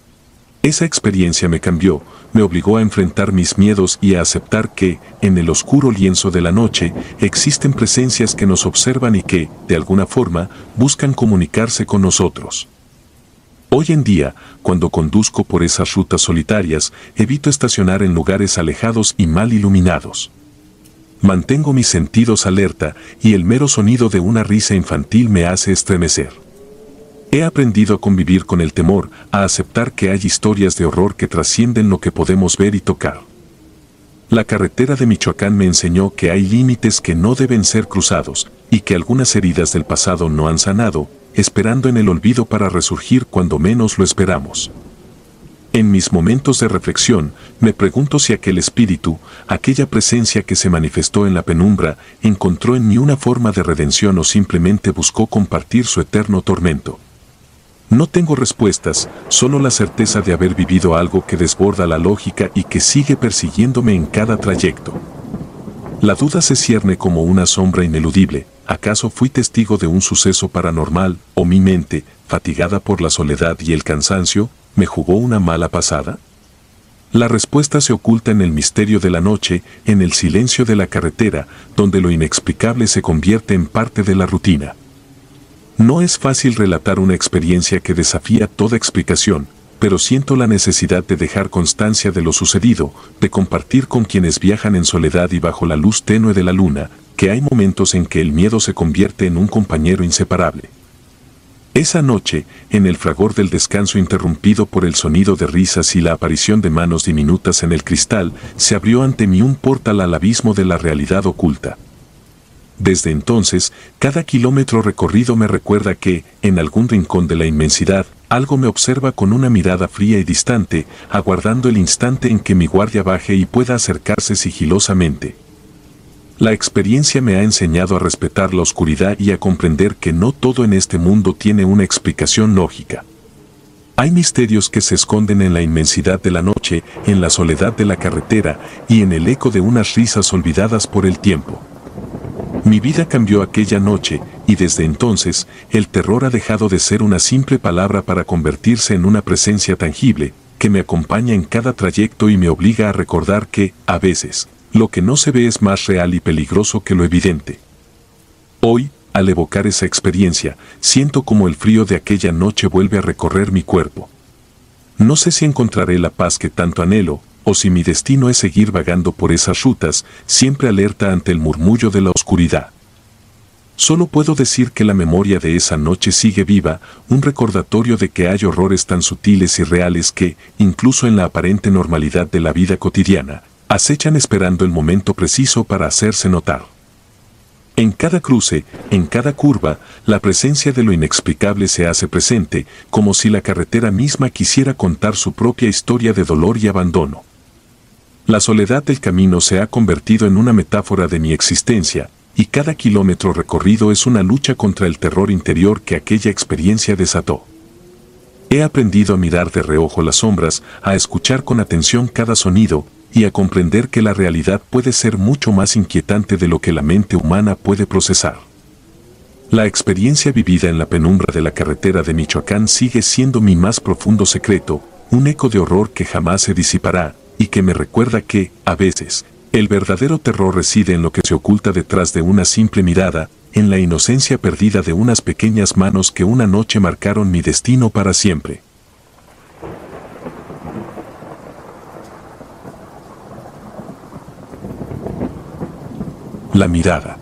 Esa experiencia me cambió, me obligó a enfrentar mis miedos y a aceptar que, en el oscuro lienzo de la noche, existen presencias que nos observan y que, de alguna forma, buscan comunicarse con nosotros. Hoy en día, cuando conduzco por esas rutas solitarias, evito estacionar en lugares alejados y mal iluminados. Mantengo mis sentidos alerta y el mero sonido de una risa infantil me hace estremecer. He aprendido a convivir con el temor, a aceptar que hay historias de horror que trascienden lo que podemos ver y tocar. La carretera de Michoacán me enseñó que hay límites que no deben ser cruzados, y que algunas heridas del pasado no han sanado, esperando en el olvido para resurgir cuando menos lo esperamos. En mis momentos de reflexión, me pregunto si aquel espíritu, aquella presencia que se manifestó en la penumbra, encontró en mí una forma de redención o simplemente buscó compartir su eterno tormento. No tengo respuestas, solo la certeza de haber vivido algo que desborda la lógica y que sigue persiguiéndome en cada trayecto. La duda se cierne como una sombra ineludible. ¿Acaso fui testigo de un suceso paranormal, o mi mente, fatigada por la soledad y el cansancio, me jugó una mala pasada? La respuesta se oculta en el misterio de la noche, en el silencio de la carretera, donde lo inexplicable se convierte en parte de la rutina. No es fácil relatar una experiencia que desafía toda explicación, pero siento la necesidad de dejar constancia de lo sucedido, de compartir con quienes viajan en soledad y bajo la luz tenue de la luna, que hay momentos en que el miedo se convierte en un compañero inseparable. Esa noche, en el fragor del descanso interrumpido por el sonido de risas y la aparición de manos diminutas en el cristal, se abrió ante mí un portal al abismo de la realidad oculta. Desde entonces, cada kilómetro recorrido me recuerda que, en algún rincón de la inmensidad, algo me observa con una mirada fría y distante, aguardando el instante en que mi guardia baje y pueda acercarse sigilosamente. La experiencia me ha enseñado a respetar la oscuridad y a comprender que no todo en este mundo tiene una explicación lógica. Hay misterios que se esconden en la inmensidad de la noche, en la soledad de la carretera y en el eco de unas risas olvidadas por el tiempo. Mi vida cambió aquella noche y desde entonces el terror ha dejado de ser una simple palabra para convertirse en una presencia tangible que me acompaña en cada trayecto y me obliga a recordar que, a veces, lo que no se ve es más real y peligroso que lo evidente. Hoy, al evocar esa experiencia, siento como el frío de aquella noche vuelve a recorrer mi cuerpo. No sé si encontraré la paz que tanto anhelo, o si mi destino es seguir vagando por esas rutas, siempre alerta ante el murmullo de la oscuridad. Solo puedo decir que la memoria de esa noche sigue viva, un recordatorio de que hay horrores tan sutiles y reales que, incluso en la aparente normalidad de la vida cotidiana, acechan esperando el momento preciso para hacerse notar. En cada cruce, en cada curva, la presencia de lo inexplicable se hace presente, como si la carretera misma quisiera contar su propia historia de dolor y abandono. La soledad del camino se ha convertido en una metáfora de mi existencia, y cada kilómetro recorrido es una lucha contra el terror interior que aquella experiencia desató. He aprendido a mirar de reojo las sombras, a escuchar con atención cada sonido, y a comprender que la realidad puede ser mucho más inquietante de lo que la mente humana puede procesar. La experiencia vivida en la penumbra de la carretera de Michoacán sigue siendo mi más profundo secreto, un eco de horror que jamás se disipará, y que me recuerda que, a veces, el verdadero terror reside en lo que se oculta detrás de una simple mirada, en la inocencia perdida de unas pequeñas manos que una noche marcaron mi destino para siempre. La mirada.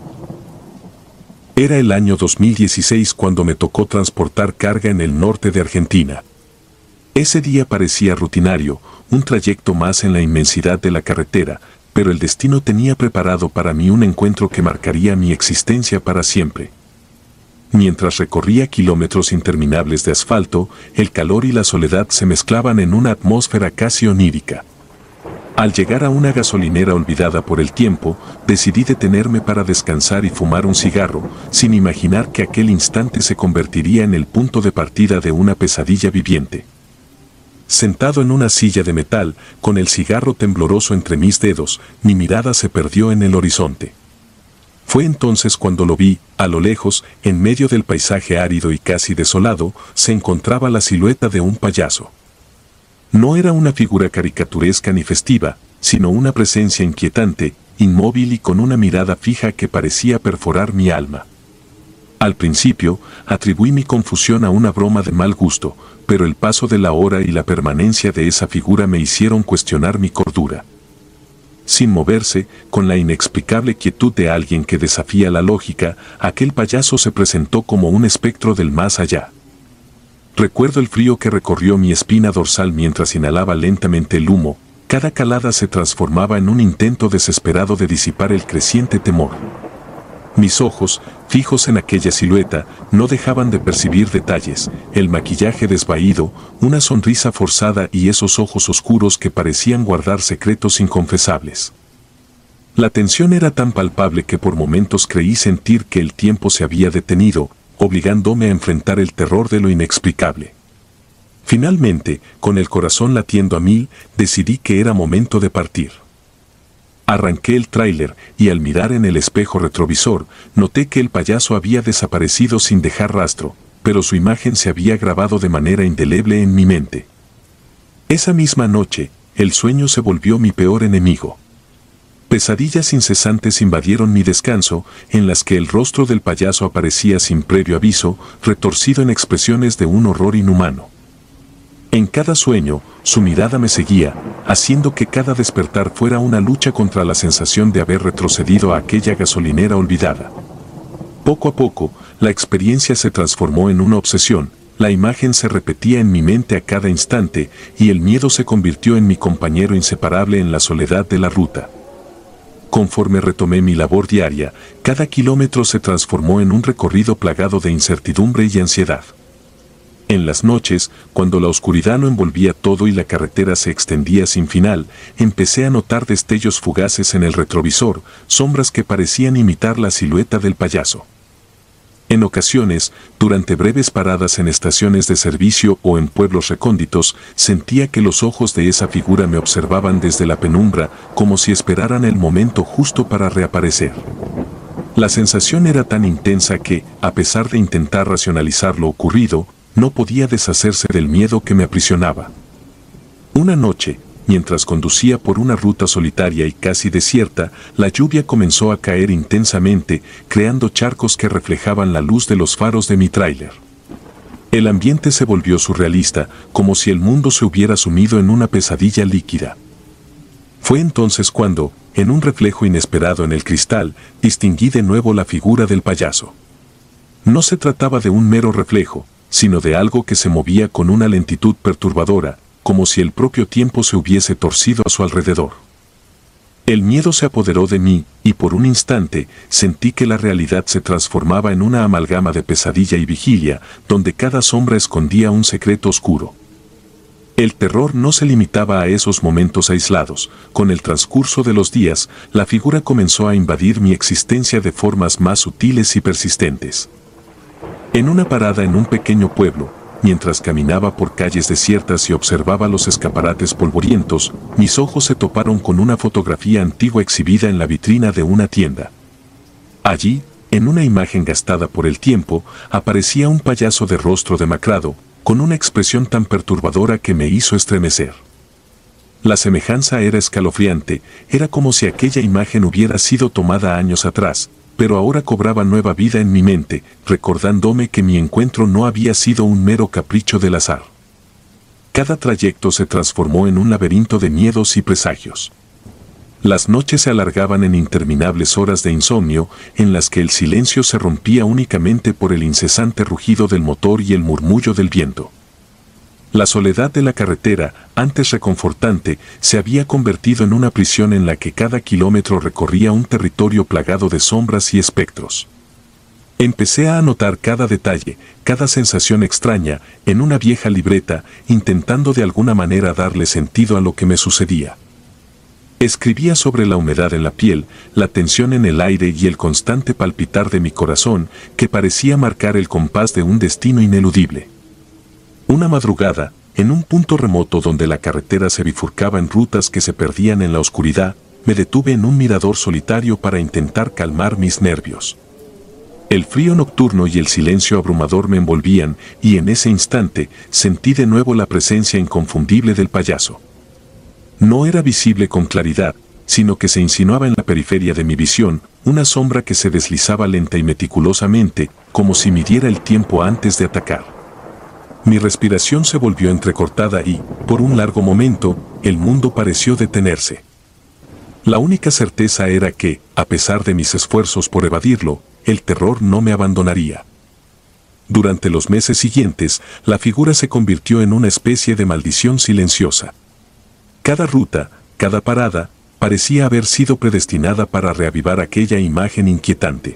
Era el año 2016 cuando me tocó transportar carga en el norte de Argentina. Ese día parecía rutinario, un trayecto más en la inmensidad de la carretera, pero el destino tenía preparado para mí un encuentro que marcaría mi existencia para siempre. Mientras recorría kilómetros interminables de asfalto, el calor y la soledad se mezclaban en una atmósfera casi onírica. Al llegar a una gasolinera olvidada por el tiempo, decidí detenerme para descansar y fumar un cigarro, sin imaginar que aquel instante se convertiría en el punto de partida de una pesadilla viviente. Sentado en una silla de metal, con el cigarro tembloroso entre mis dedos, mi mirada se perdió en el horizonte. Fue entonces cuando lo vi, a lo lejos, en medio del paisaje árido y casi desolado, se encontraba la silueta de un payaso. No era una figura caricaturesca ni festiva, sino una presencia inquietante, inmóvil y con una mirada fija que parecía perforar mi alma. Al principio, atribuí mi confusión a una broma de mal gusto, pero el paso de la hora y la permanencia de esa figura me hicieron cuestionar mi cordura. Sin moverse, con la inexplicable quietud de alguien que desafía la lógica, aquel payaso se presentó como un espectro del más allá. Recuerdo el frío que recorrió mi espina dorsal mientras inhalaba lentamente el humo. Cada calada se transformaba en un intento desesperado de disipar el creciente temor. Mis ojos, fijos en aquella silueta, no dejaban de percibir detalles, el maquillaje desvaído, una sonrisa forzada y esos ojos oscuros que parecían guardar secretos inconfesables. La tensión era tan palpable que por momentos creí sentir que el tiempo se había detenido, obligándome a enfrentar el terror de lo inexplicable. Finalmente, con el corazón latiendo a 1000, decidí que era momento de partir. Arranqué el tráiler y al mirar en el espejo retrovisor, noté que el payaso había desaparecido sin dejar rastro, pero su imagen se había grabado de manera indeleble en mi mente. Esa misma noche, el sueño se volvió mi peor enemigo. Pesadillas incesantes invadieron mi descanso, en las que el rostro del payaso aparecía sin previo aviso, retorcido en expresiones de un horror inhumano. En cada sueño, su mirada me seguía, haciendo que cada despertar fuera una lucha contra la sensación de haber retrocedido a aquella gasolinera olvidada. Poco a poco, la experiencia se transformó en una obsesión, la imagen se repetía en mi mente a cada instante y el miedo se convirtió en mi compañero inseparable en la soledad de la ruta. Conforme retomé mi labor diaria, cada kilómetro se transformó en un recorrido plagado de incertidumbre y ansiedad. En las noches, cuando la oscuridad lo envolvía todo y la carretera se extendía sin final, empecé a notar destellos fugaces en el retrovisor, sombras que parecían imitar la silueta del payaso. En ocasiones, durante breves paradas en estaciones de servicio o en pueblos recónditos, sentía que los ojos de esa figura me observaban desde la penumbra, como si esperaran el momento justo para reaparecer. La sensación era tan intensa que, a pesar de intentar racionalizar lo ocurrido, no podía deshacerse del miedo que me aprisionaba. Una noche, mientras conducía por una ruta solitaria y casi desierta, la lluvia comenzó a caer intensamente, creando charcos que reflejaban la luz de los faros de mi tráiler. El ambiente se volvió surrealista, como si el mundo se hubiera sumido en una pesadilla líquida. Fue entonces cuando, en un reflejo inesperado en el cristal, distinguí de nuevo la figura del payaso. No se trataba de un mero reflejo, sino de algo que se movía con una lentitud perturbadora, como si el propio tiempo se hubiese torcido a su alrededor. El miedo se apoderó de mí, y por un instante sentí que la realidad se transformaba en una amalgama de pesadilla y vigilia, donde cada sombra escondía un secreto oscuro. El terror no se limitaba a esos momentos aislados. Con el transcurso de los días, la figura comenzó a invadir mi existencia de formas más sutiles y persistentes. En una parada en un pequeño pueblo, mientras caminaba por calles desiertas y observaba los escaparates polvorientos, mis ojos se toparon con una fotografía antigua exhibida en la vitrina de una tienda. Allí, en una imagen gastada por el tiempo, aparecía un payaso de rostro demacrado, con una expresión tan perturbadora que me hizo estremecer. La semejanza era escalofriante, era como si aquella imagen hubiera sido tomada años atrás, pero ahora cobraba nueva vida en mi mente, recordándome que mi encuentro no había sido un mero capricho del azar. Cada trayecto se transformó en un laberinto de miedos y presagios. Las noches se alargaban en interminables horas de insomnio, en las que el silencio se rompía únicamente por el incesante rugido del motor y el murmullo del viento. La soledad de la carretera, antes reconfortante, se había convertido en una prisión en la que cada kilómetro recorría un territorio plagado de sombras y espectros. Empecé a anotar cada detalle, cada sensación extraña, en una vieja libreta, intentando de alguna manera darle sentido a lo que me sucedía. Escribía sobre la humedad en la piel, la tensión en el aire y el constante palpitar de mi corazón, que parecía marcar el compás de un destino ineludible. Una madrugada, en un punto remoto donde la carretera se bifurcaba en rutas que se perdían en la oscuridad, me detuve en un mirador solitario para intentar calmar mis nervios. El frío nocturno y el silencio abrumador me envolvían, y en ese instante sentí de nuevo la presencia inconfundible del payaso. No era visible con claridad, sino que se insinuaba en la periferia de mi visión, una sombra que se deslizaba lenta y meticulosamente, como si midiera el tiempo antes de atacar. Mi respiración se volvió entrecortada y, por un largo momento, el mundo pareció detenerse. La única certeza era que, a pesar de mis esfuerzos por evadirlo, el terror no me abandonaría. Durante los meses siguientes, la figura se convirtió en una especie de maldición silenciosa. Cada ruta, cada parada, parecía haber sido predestinada para reavivar aquella imagen inquietante.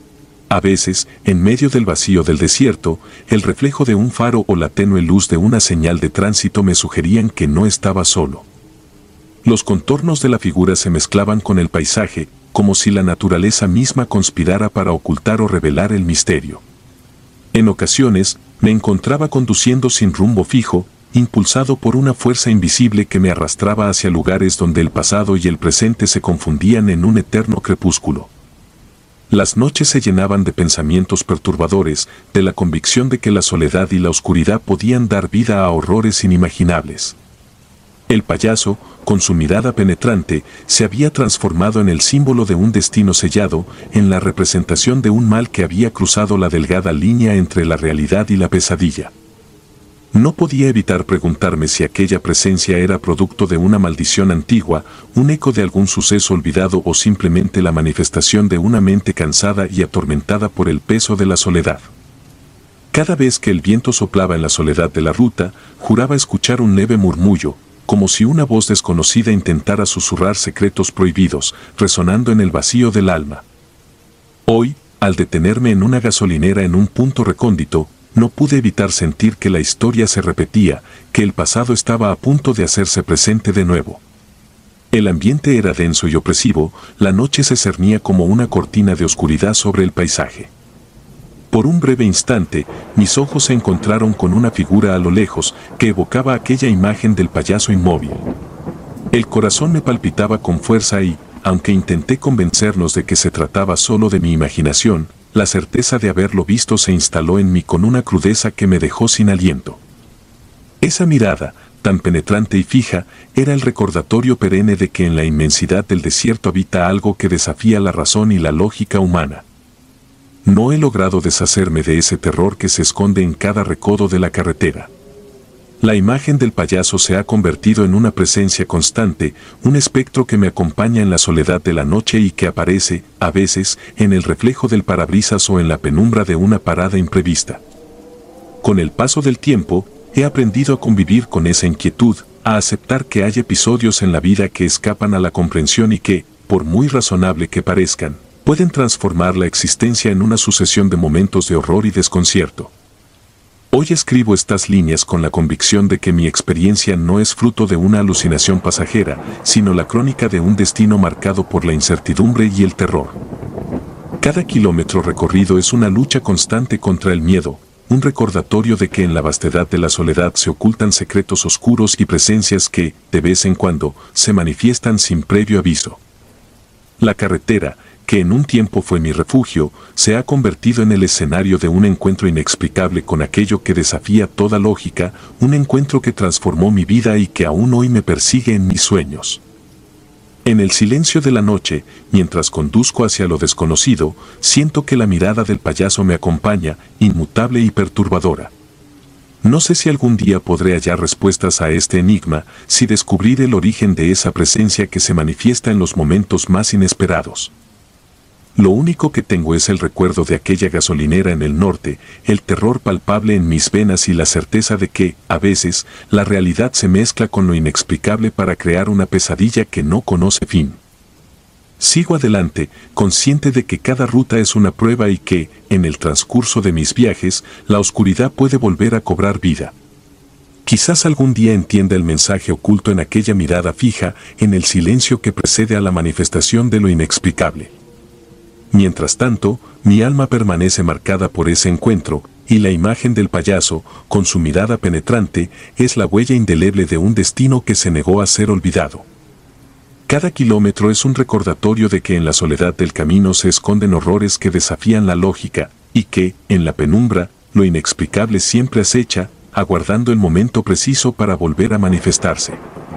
A veces, en medio del vacío del desierto, el reflejo de un faro o la tenue luz de una señal de tránsito me sugerían que no estaba solo. Los contornos de la figura se mezclaban con el paisaje, como si la naturaleza misma conspirara para ocultar o revelar el misterio. En ocasiones, me encontraba conduciendo sin rumbo fijo, impulsado por una fuerza invisible que me arrastraba hacia lugares donde el pasado y el presente se confundían en un eterno crepúsculo. Las noches se llenaban de pensamientos perturbadores, de la convicción de que la soledad y la oscuridad podían dar vida a horrores inimaginables. El payaso, con su mirada penetrante, se había transformado en el símbolo de un destino sellado, en la representación de un mal que había cruzado la delgada línea entre la realidad y la pesadilla. No podía evitar preguntarme si aquella presencia era producto de una maldición antigua, un eco de algún suceso olvidado o simplemente la manifestación de una mente cansada y atormentada por el peso de la soledad. Cada vez que el viento soplaba en la soledad de la ruta, juraba escuchar un leve murmullo, como si una voz desconocida intentara susurrar secretos prohibidos, resonando en el vacío del alma. Hoy, al detenerme en una gasolinera en un punto recóndito, no pude evitar sentir que la historia se repetía, que el pasado estaba a punto de hacerse presente de nuevo. El ambiente era denso y opresivo, la noche se cernía como una cortina de oscuridad sobre el paisaje. Por un breve instante, mis ojos se encontraron con una figura a lo lejos que evocaba aquella imagen del payaso inmóvil. El corazón me palpitaba con fuerza y, aunque intenté convencernos de que se trataba solo de mi imaginación, la certeza de haberlo visto se instaló en mí con una crudeza que me dejó sin aliento. Esa mirada, tan penetrante y fija, era el recordatorio perenne de que en la inmensidad del desierto habita algo que desafía la razón y la lógica humana. No he logrado deshacerme de ese terror que se esconde en cada recodo de la carretera. La imagen del payaso se ha convertido en una presencia constante, un espectro que me acompaña en la soledad de la noche y que aparece, a veces, en el reflejo del parabrisas o en la penumbra de una parada imprevista. Con el paso del tiempo, he aprendido a convivir con esa inquietud, a aceptar que hay episodios en la vida que escapan a la comprensión y que, por muy razonable que parezcan, pueden transformar la existencia en una sucesión de momentos de horror y desconcierto. Hoy escribo estas líneas con la convicción de que mi experiencia no es fruto de una alucinación pasajera, sino la crónica de un destino marcado por la incertidumbre y el terror. Cada kilómetro recorrido es una lucha constante contra el miedo, un recordatorio de que en la vastedad de la soledad se ocultan secretos oscuros y presencias que, de vez en cuando, se manifiestan sin previo aviso. La carretera, que en un tiempo fue mi refugio, se ha convertido en el escenario de un encuentro inexplicable con aquello que desafía toda lógica, un encuentro que transformó mi vida y que aún hoy me persigue en mis sueños. En el silencio de la noche, mientras conduzco hacia lo desconocido, siento que la mirada del payaso me acompaña, inmutable y perturbadora. No sé si algún día podré hallar respuestas a este enigma, si descubrir el origen de esa presencia que se manifiesta en los momentos más inesperados. Lo único que tengo es el recuerdo de aquella gasolinera en el norte, el terror palpable en mis venas y la certeza de que, a veces, la realidad se mezcla con lo inexplicable para crear una pesadilla que no conoce fin. Sigo adelante, consciente de que cada ruta es una prueba y que, en el transcurso de mis viajes, la oscuridad puede volver a cobrar vida. Quizás algún día entienda el mensaje oculto en aquella mirada fija, en el silencio que precede a la manifestación de lo inexplicable. Mientras tanto, mi alma permanece marcada por ese encuentro, y la imagen del payaso, con su mirada penetrante, es la huella indeleble de un destino que se negó a ser olvidado. Cada kilómetro es un recordatorio de que en la soledad del camino se esconden horrores que desafían la lógica, y que, en la penumbra, lo inexplicable siempre acecha, aguardando el momento preciso para volver a manifestarse.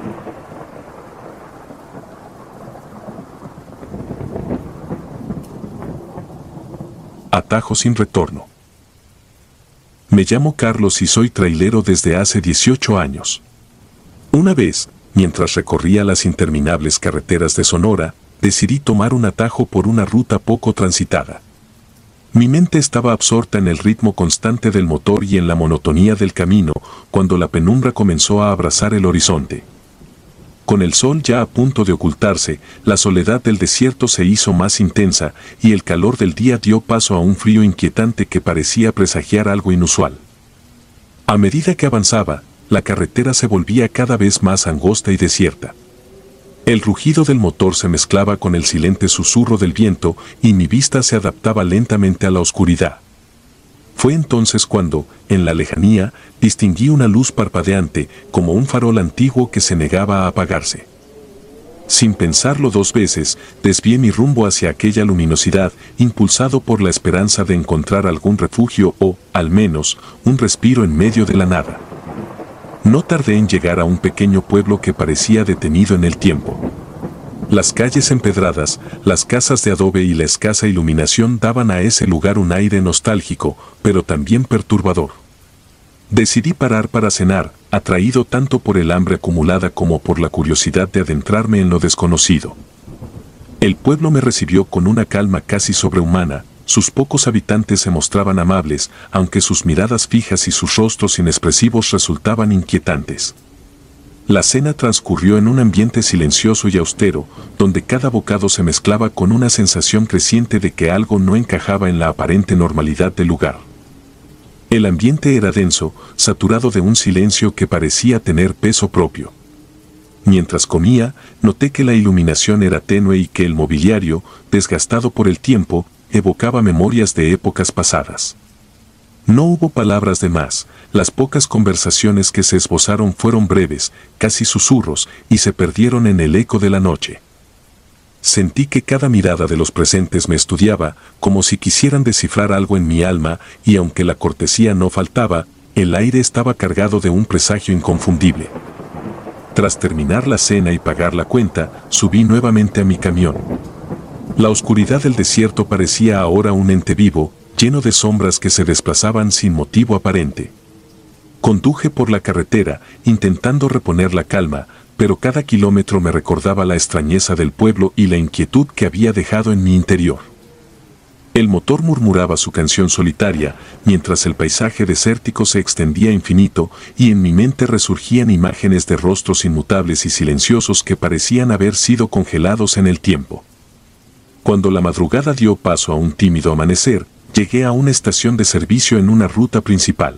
Atajo sin retorno. Me llamo Carlos y soy trailero desde hace 18 años. Una vez, mientras recorría las interminables carreteras de Sonora, decidí tomar un atajo por una ruta poco transitada. Mi mente estaba absorta en el ritmo constante del motor y en la monotonía del camino, cuando la penumbra comenzó a abrazar el horizonte. Con el sol ya a punto de ocultarse, la soledad del desierto se hizo más intensa y el calor del día dio paso a un frío inquietante que parecía presagiar algo inusual. A medida que avanzaba, la carretera se volvía cada vez más angosta y desierta. El rugido del motor se mezclaba con el silente susurro del viento y mi vista se adaptaba lentamente a la oscuridad. Fue entonces cuando, en la lejanía, distinguí una luz parpadeante, como un farol antiguo que se negaba a apagarse. Sin pensarlo dos veces, desvié mi rumbo hacia aquella luminosidad, impulsado por la esperanza de encontrar algún refugio o, al menos, un respiro en medio de la nada. No tardé en llegar a un pequeño pueblo que parecía detenido en el tiempo. Las calles empedradas, las casas de adobe y la escasa iluminación daban a ese lugar un aire nostálgico, pero también perturbador. Decidí parar para cenar, atraído tanto por el hambre acumulada como por la curiosidad de adentrarme en lo desconocido. El pueblo me recibió con una calma casi sobrehumana, sus pocos habitantes se mostraban amables, aunque sus miradas fijas y sus rostros inexpresivos resultaban inquietantes. La cena transcurrió en un ambiente silencioso y austero, donde cada bocado se mezclaba con una sensación creciente de que algo no encajaba en la aparente normalidad del lugar. El ambiente era denso, saturado de un silencio que parecía tener peso propio. Mientras comía, noté que la iluminación era tenue y que el mobiliario, desgastado por el tiempo, evocaba memorias de épocas pasadas. No hubo palabras de más, las pocas conversaciones que se esbozaron fueron breves, casi susurros, y se perdieron en el eco de la noche. Sentí que cada mirada de los presentes me estudiaba, como si quisieran descifrar algo en mi alma, y aunque la cortesía no faltaba, el aire estaba cargado de un presagio inconfundible. Tras terminar la cena y pagar la cuenta, subí nuevamente a mi camión. La oscuridad del desierto parecía ahora un ente vivo, lleno de sombras que se desplazaban sin motivo aparente. Conduje por la carretera, intentando reponer la calma, pero cada kilómetro me recordaba la extrañeza del pueblo y la inquietud que había dejado en mi interior. El motor murmuraba su canción solitaria, mientras el paisaje desértico se extendía infinito, y en mi mente resurgían imágenes de rostros inmutables y silenciosos que parecían haber sido congelados en el tiempo. Cuando la madrugada dio paso a un tímido amanecer, llegué a una estación de servicio en una ruta principal.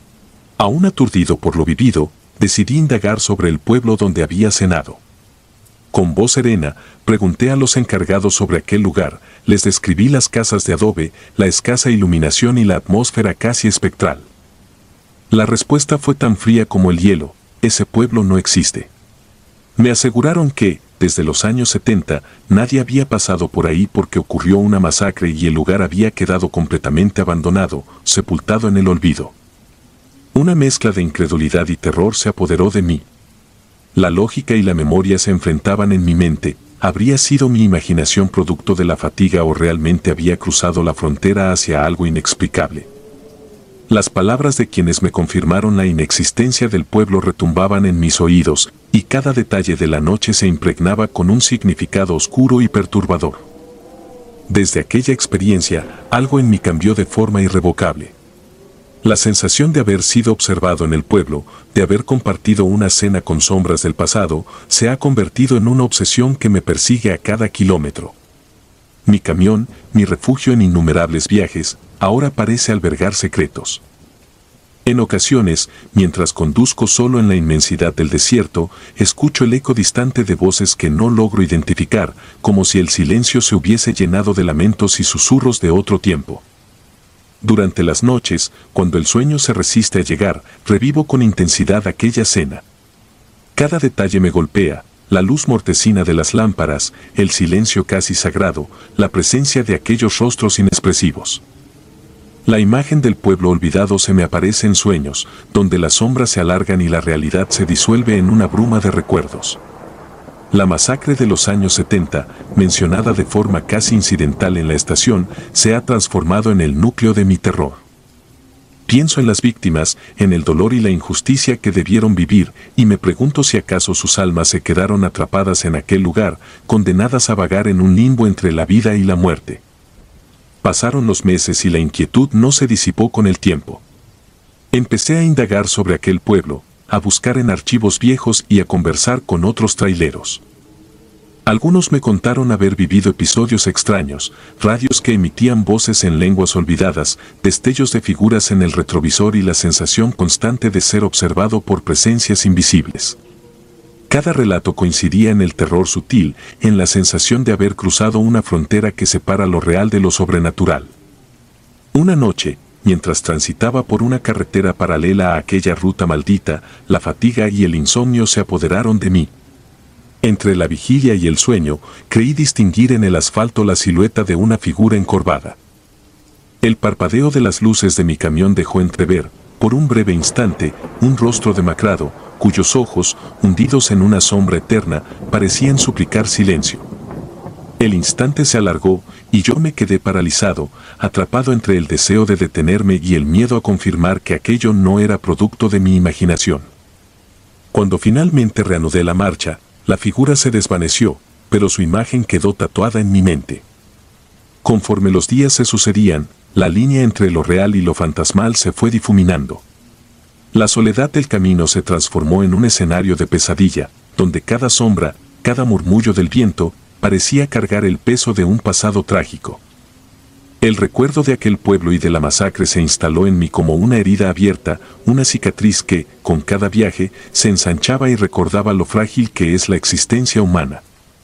Aún aturdido por lo vivido, decidí indagar sobre el pueblo donde había cenado. Con voz serena, pregunté a los encargados sobre aquel lugar, les describí las casas de adobe, la escasa iluminación y la atmósfera casi espectral. La respuesta fue tan fría como el hielo: ese pueblo no existe. Me aseguraron que, desde los años 70, nadie había pasado por ahí porque ocurrió una masacre y el lugar había quedado completamente abandonado, sepultado en el olvido. Una mezcla de incredulidad y terror se apoderó de mí. La lógica y la memoria se enfrentaban en mi mente. ¿Habría sido mi imaginación producto de la fatiga o realmente había cruzado la frontera hacia algo inexplicable? Las palabras de quienes me confirmaron la inexistencia del pueblo retumbaban en mis oídos, y cada detalle de la noche se impregnaba con un significado oscuro y perturbador. Desde aquella experiencia, algo en mí cambió de forma irrevocable. La sensación de haber sido observado en el pueblo, de haber compartido una cena con sombras del pasado, se ha convertido en una obsesión que me persigue a cada kilómetro. Mi camión, mi refugio en innumerables viajes, ahora parece albergar secretos. En ocasiones, mientras conduzco solo en la inmensidad del desierto, escucho el eco distante de voces que no logro identificar, como si el silencio se hubiese llenado de lamentos y susurros de otro tiempo. Durante las noches, cuando el sueño se resiste a llegar, revivo con intensidad aquella cena. Cada detalle me golpea: la luz mortecina de las lámparas, el silencio casi sagrado, la presencia de aquellos rostros inexpresivos. La imagen del pueblo olvidado se me aparece en sueños, donde las sombras se alargan y la realidad se disuelve en una bruma de recuerdos. La masacre de los años 70, mencionada de forma casi incidental en la estación, se ha transformado en el núcleo de mi terror. Pienso en las víctimas, en el dolor y la injusticia que debieron vivir, y me pregunto si acaso sus almas se quedaron atrapadas en aquel lugar, condenadas a vagar en un limbo entre la vida y la muerte. Pasaron los meses y la inquietud no se disipó con el tiempo. Empecé a indagar sobre aquel pueblo, a buscar en archivos viejos y a conversar con otros traileros. Algunos me contaron haber vivido episodios extraños, radios que emitían voces en lenguas olvidadas, destellos de figuras en el retrovisor y la sensación constante de ser observado por presencias invisibles. Cada relato coincidía en el terror sutil, en la sensación de haber cruzado una frontera que separa lo real de lo sobrenatural. Una noche, mientras transitaba por una carretera paralela a aquella ruta maldita, la fatiga y el insomnio se apoderaron de mí. Entre la vigilia y el sueño, creí distinguir en el asfalto la silueta de una figura encorvada. El parpadeo de las luces de mi camión dejó entrever, por un breve instante, un rostro demacrado, cuyos ojos, hundidos en una sombra eterna, parecían suplicar silencio. El instante se alargó, y yo me quedé paralizado, atrapado entre el deseo de detenerme y el miedo a confirmar que aquello no era producto de mi imaginación. Cuando finalmente reanudé la marcha, la figura se desvaneció, pero su imagen quedó tatuada en mi mente. Conforme los días se sucedían, la línea entre lo real y lo fantasmal se fue difuminando. La soledad del camino se transformó en un escenario de pesadilla, donde cada sombra, cada murmullo del viento, parecía cargar el peso de un pasado trágico. El recuerdo de aquel pueblo y de la masacre se instaló en mí como una herida abierta, una cicatriz que, con cada viaje, se ensanchaba y recordaba lo frágil que es la existencia humana.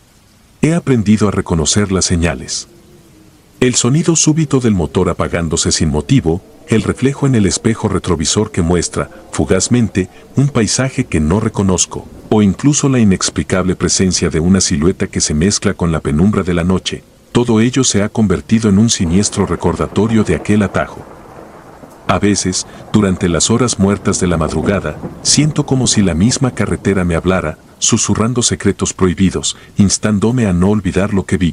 He aprendido a reconocer las señales. El sonido súbito del motor apagándose sin motivo, el reflejo en el espejo retrovisor que muestra, fugazmente, un paisaje que no reconozco, o incluso la inexplicable presencia de una silueta que se mezcla con la penumbra de la noche, todo ello se ha convertido en un siniestro recordatorio de aquel atajo. A veces, durante las horas muertas de la madrugada, siento como si la misma carretera me hablara, susurrando secretos prohibidos, instándome a no olvidar lo que vi.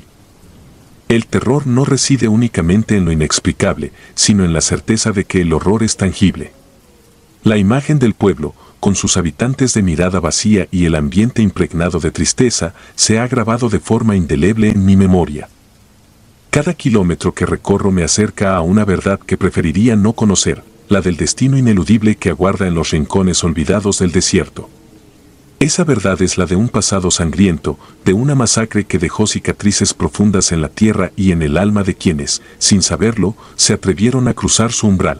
El terror no reside únicamente en lo inexplicable, sino en la certeza de que el horror es tangible. La imagen del pueblo, con sus habitantes de mirada vacía y el ambiente impregnado de tristeza, se ha grabado de forma indeleble en mi memoria. Cada kilómetro que recorro me acerca a una verdad que preferiría no conocer, la del destino ineludible que aguarda en los rincones olvidados del desierto. Esa verdad es la de un pasado sangriento, de una masacre que dejó cicatrices profundas en la tierra y en el alma de quienes, sin saberlo, se atrevieron a cruzar su umbral.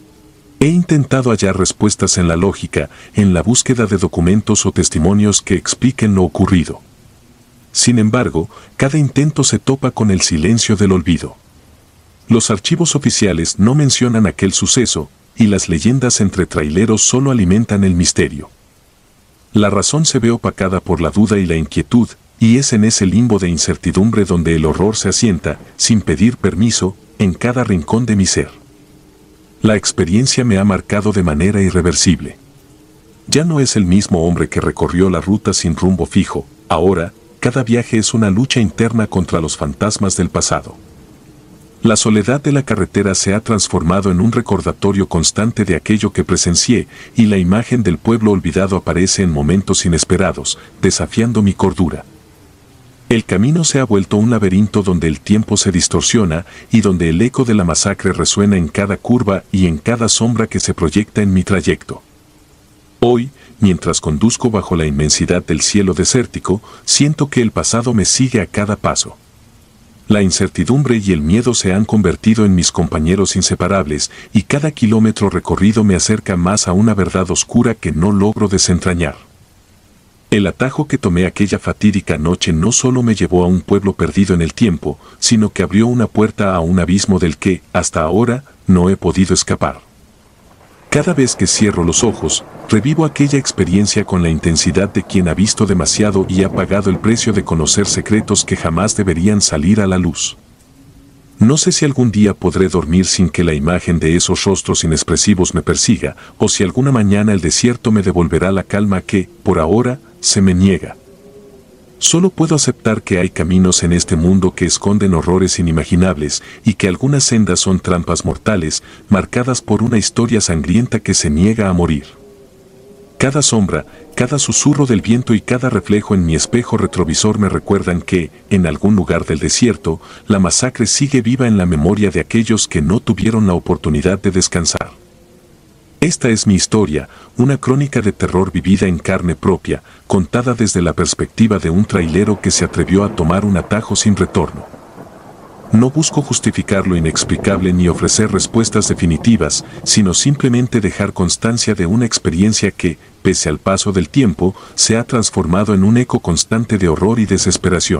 He intentado hallar respuestas en la lógica, en la búsqueda de documentos o testimonios que expliquen lo ocurrido. Sin embargo, cada intento se topa con el silencio del olvido. Los archivos oficiales no mencionan aquel suceso, y las leyendas entre traileros solo alimentan el misterio. La razón se ve opacada por la duda y la inquietud, y es en ese limbo de incertidumbre donde el horror se asienta, sin pedir permiso, en cada rincón de mi ser. La experiencia me ha marcado de manera irreversible. Ya no es el mismo hombre que recorrió la ruta sin rumbo fijo, ahora, cada viaje es una lucha interna contra los fantasmas del pasado. La soledad de la carretera se ha transformado en un recordatorio constante de aquello que presencié, y la imagen del pueblo olvidado aparece en momentos inesperados, desafiando mi cordura. El camino se ha vuelto un laberinto donde el tiempo se distorsiona y donde el eco de la masacre resuena en cada curva y en cada sombra que se proyecta en mi trayecto. Hoy, mientras conduzco bajo la inmensidad del cielo desértico, siento que el pasado me sigue a cada paso. La incertidumbre y el miedo se han convertido en mis compañeros inseparables, y cada kilómetro recorrido me acerca más a una verdad oscura que no logro desentrañar. El atajo que tomé aquella fatídica noche no solo me llevó a un pueblo perdido en el tiempo, sino que abrió una puerta a un abismo del que, hasta ahora, no he podido escapar. Cada vez que cierro los ojos, revivo aquella experiencia con la intensidad de quien ha visto demasiado y ha pagado el precio de conocer secretos que jamás deberían salir a la luz. No sé si algún día podré dormir sin que la imagen de esos rostros inexpresivos me persiga, o si alguna mañana el desierto me devolverá la calma que, por ahora, se me niega. Solo puedo aceptar que hay caminos en este mundo que esconden horrores inimaginables y que algunas sendas son trampas mortales, marcadas por una historia sangrienta que se niega a morir. Cada sombra, cada susurro del viento y cada reflejo en mi espejo retrovisor me recuerdan que, en algún lugar del desierto, la masacre sigue viva en la memoria de aquellos que no tuvieron la oportunidad de descansar. Esta es mi historia, una crónica de terror vivida en carne propia, contada desde la perspectiva de un trailero que se atrevió a tomar un atajo sin retorno. No busco justificar lo inexplicable ni ofrecer respuestas definitivas, sino simplemente dejar constancia de una experiencia que, pese al paso del tiempo, se ha transformado en un eco constante de horror y desesperación.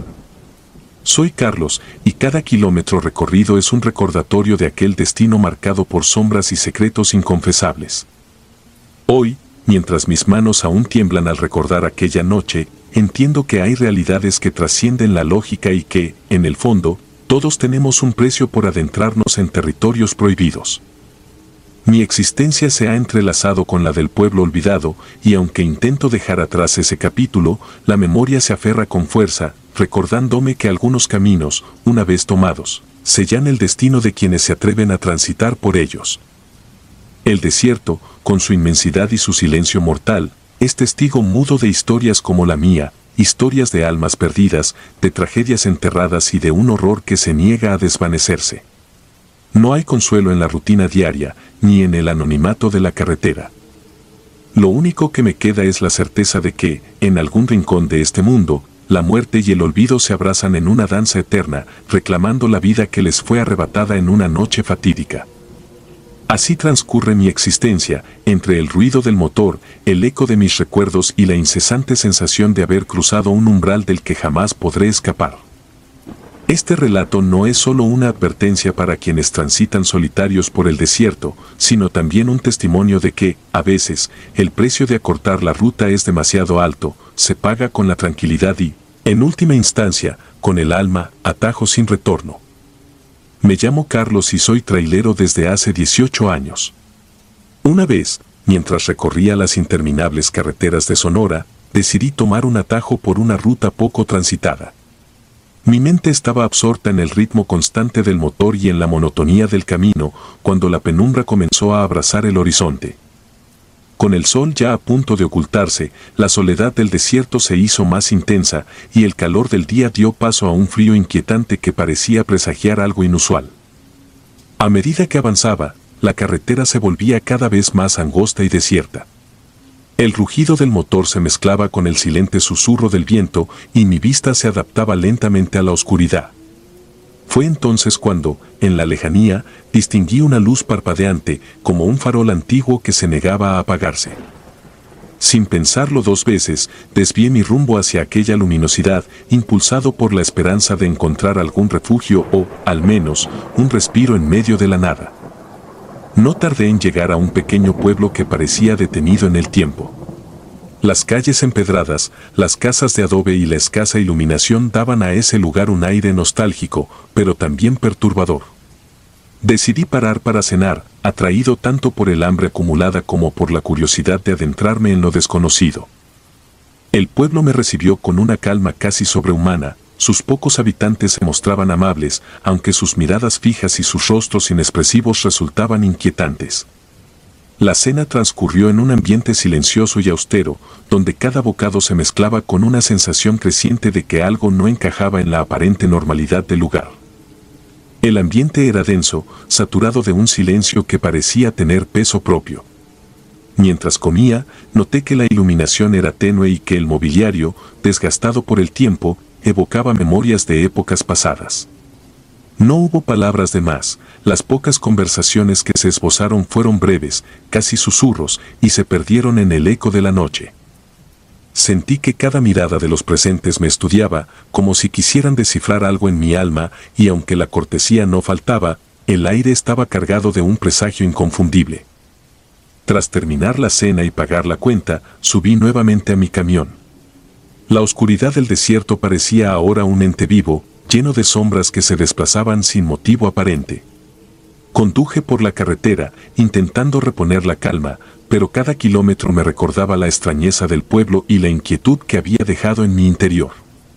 Soy Carlos, y cada kilómetro recorrido es un recordatorio de aquel destino marcado por sombras y secretos inconfesables. Hoy, mientras mis manos aún tiemblan al recordar aquella noche, entiendo que hay realidades que trascienden la lógica y que, en el fondo, todos tenemos un precio por adentrarnos en territorios prohibidos. Mi existencia se ha entrelazado con la del pueblo olvidado, y aunque intento dejar atrás ese capítulo, la memoria se aferra con fuerza, recordándome que algunos caminos, una vez tomados, sellan el destino de quienes se atreven a transitar por ellos. El desierto, con su inmensidad y su silencio mortal, es testigo mudo de historias como la mía, historias de almas perdidas, de tragedias enterradas y de un horror que se niega a desvanecerse. No hay consuelo en la rutina diaria, ni en el anonimato de la carretera. Lo único que me queda es la certeza de que, en algún rincón de este mundo, la muerte y el olvido se abrazan en una danza eterna, reclamando la vida que les fue arrebatada en una noche fatídica. Así transcurre mi existencia, entre el ruido del motor, el eco de mis recuerdos y la incesante sensación de haber cruzado un umbral del que jamás podré escapar. Este relato no es solo una advertencia para quienes transitan solitarios por el desierto, sino también un testimonio de que, a veces, el precio de acortar la ruta es demasiado alto, se paga con la tranquilidad y, en última instancia, con el alma, atajo sin retorno. Me llamo Carlos y soy trailero desde hace 18 años. Una vez, mientras recorría las interminables carreteras de Sonora, decidí tomar un atajo por una ruta poco transitada. Mi mente estaba absorta en el ritmo constante del motor y en la monotonía del camino, cuando la penumbra comenzó a abrazar el horizonte. Con el sol ya a punto de ocultarse, la soledad del desierto se hizo más intensa y el calor del día dio paso a un frío inquietante que parecía presagiar algo inusual. A medida que avanzaba, la carretera se volvía cada vez más angosta y desierta. El rugido del motor se mezclaba con el silente susurro del viento y mi vista se adaptaba lentamente a la oscuridad. Fue entonces cuando, en la lejanía, distinguí una luz parpadeante, como un farol antiguo que se negaba a apagarse. Sin pensarlo dos veces, desvié mi rumbo hacia aquella luminosidad, impulsado por la esperanza de encontrar algún refugio o, al menos, un respiro en medio de la nada. No tardé en llegar a un pequeño pueblo que parecía detenido en el tiempo. Las calles empedradas, las casas de adobe y la escasa iluminación daban a ese lugar un aire nostálgico, pero también perturbador. Decidí parar para cenar, atraído tanto por el hambre acumulada como por la curiosidad de adentrarme en lo desconocido. El pueblo me recibió con una calma casi sobrehumana, sus pocos habitantes se mostraban amables, aunque sus miradas fijas y sus rostros inexpresivos resultaban inquietantes. La cena transcurrió en un ambiente silencioso y austero, donde cada bocado se mezclaba con una sensación creciente de que algo no encajaba en la aparente normalidad del lugar. El ambiente era denso, saturado de un silencio que parecía tener peso propio. Mientras comía, noté que la iluminación era tenue y que el mobiliario, desgastado por el tiempo, evocaba memorias de épocas pasadas. No hubo palabras de más, las pocas conversaciones que se esbozaron fueron breves, casi susurros, y se perdieron en el eco de la noche. Sentí que cada mirada de los presentes me estudiaba, como si quisieran descifrar algo en mi alma, y aunque la cortesía no faltaba, el aire estaba cargado de un presagio inconfundible. Tras terminar la cena y pagar la cuenta, subí nuevamente a mi camión. La oscuridad del desierto parecía ahora un ente vivo, lleno de sombras que se desplazaban sin motivo aparente. Conduje por la carretera, intentando reponer la calma, pero cada kilómetro me recordaba la extrañeza del pueblo y la inquietud que había dejado en mi interior.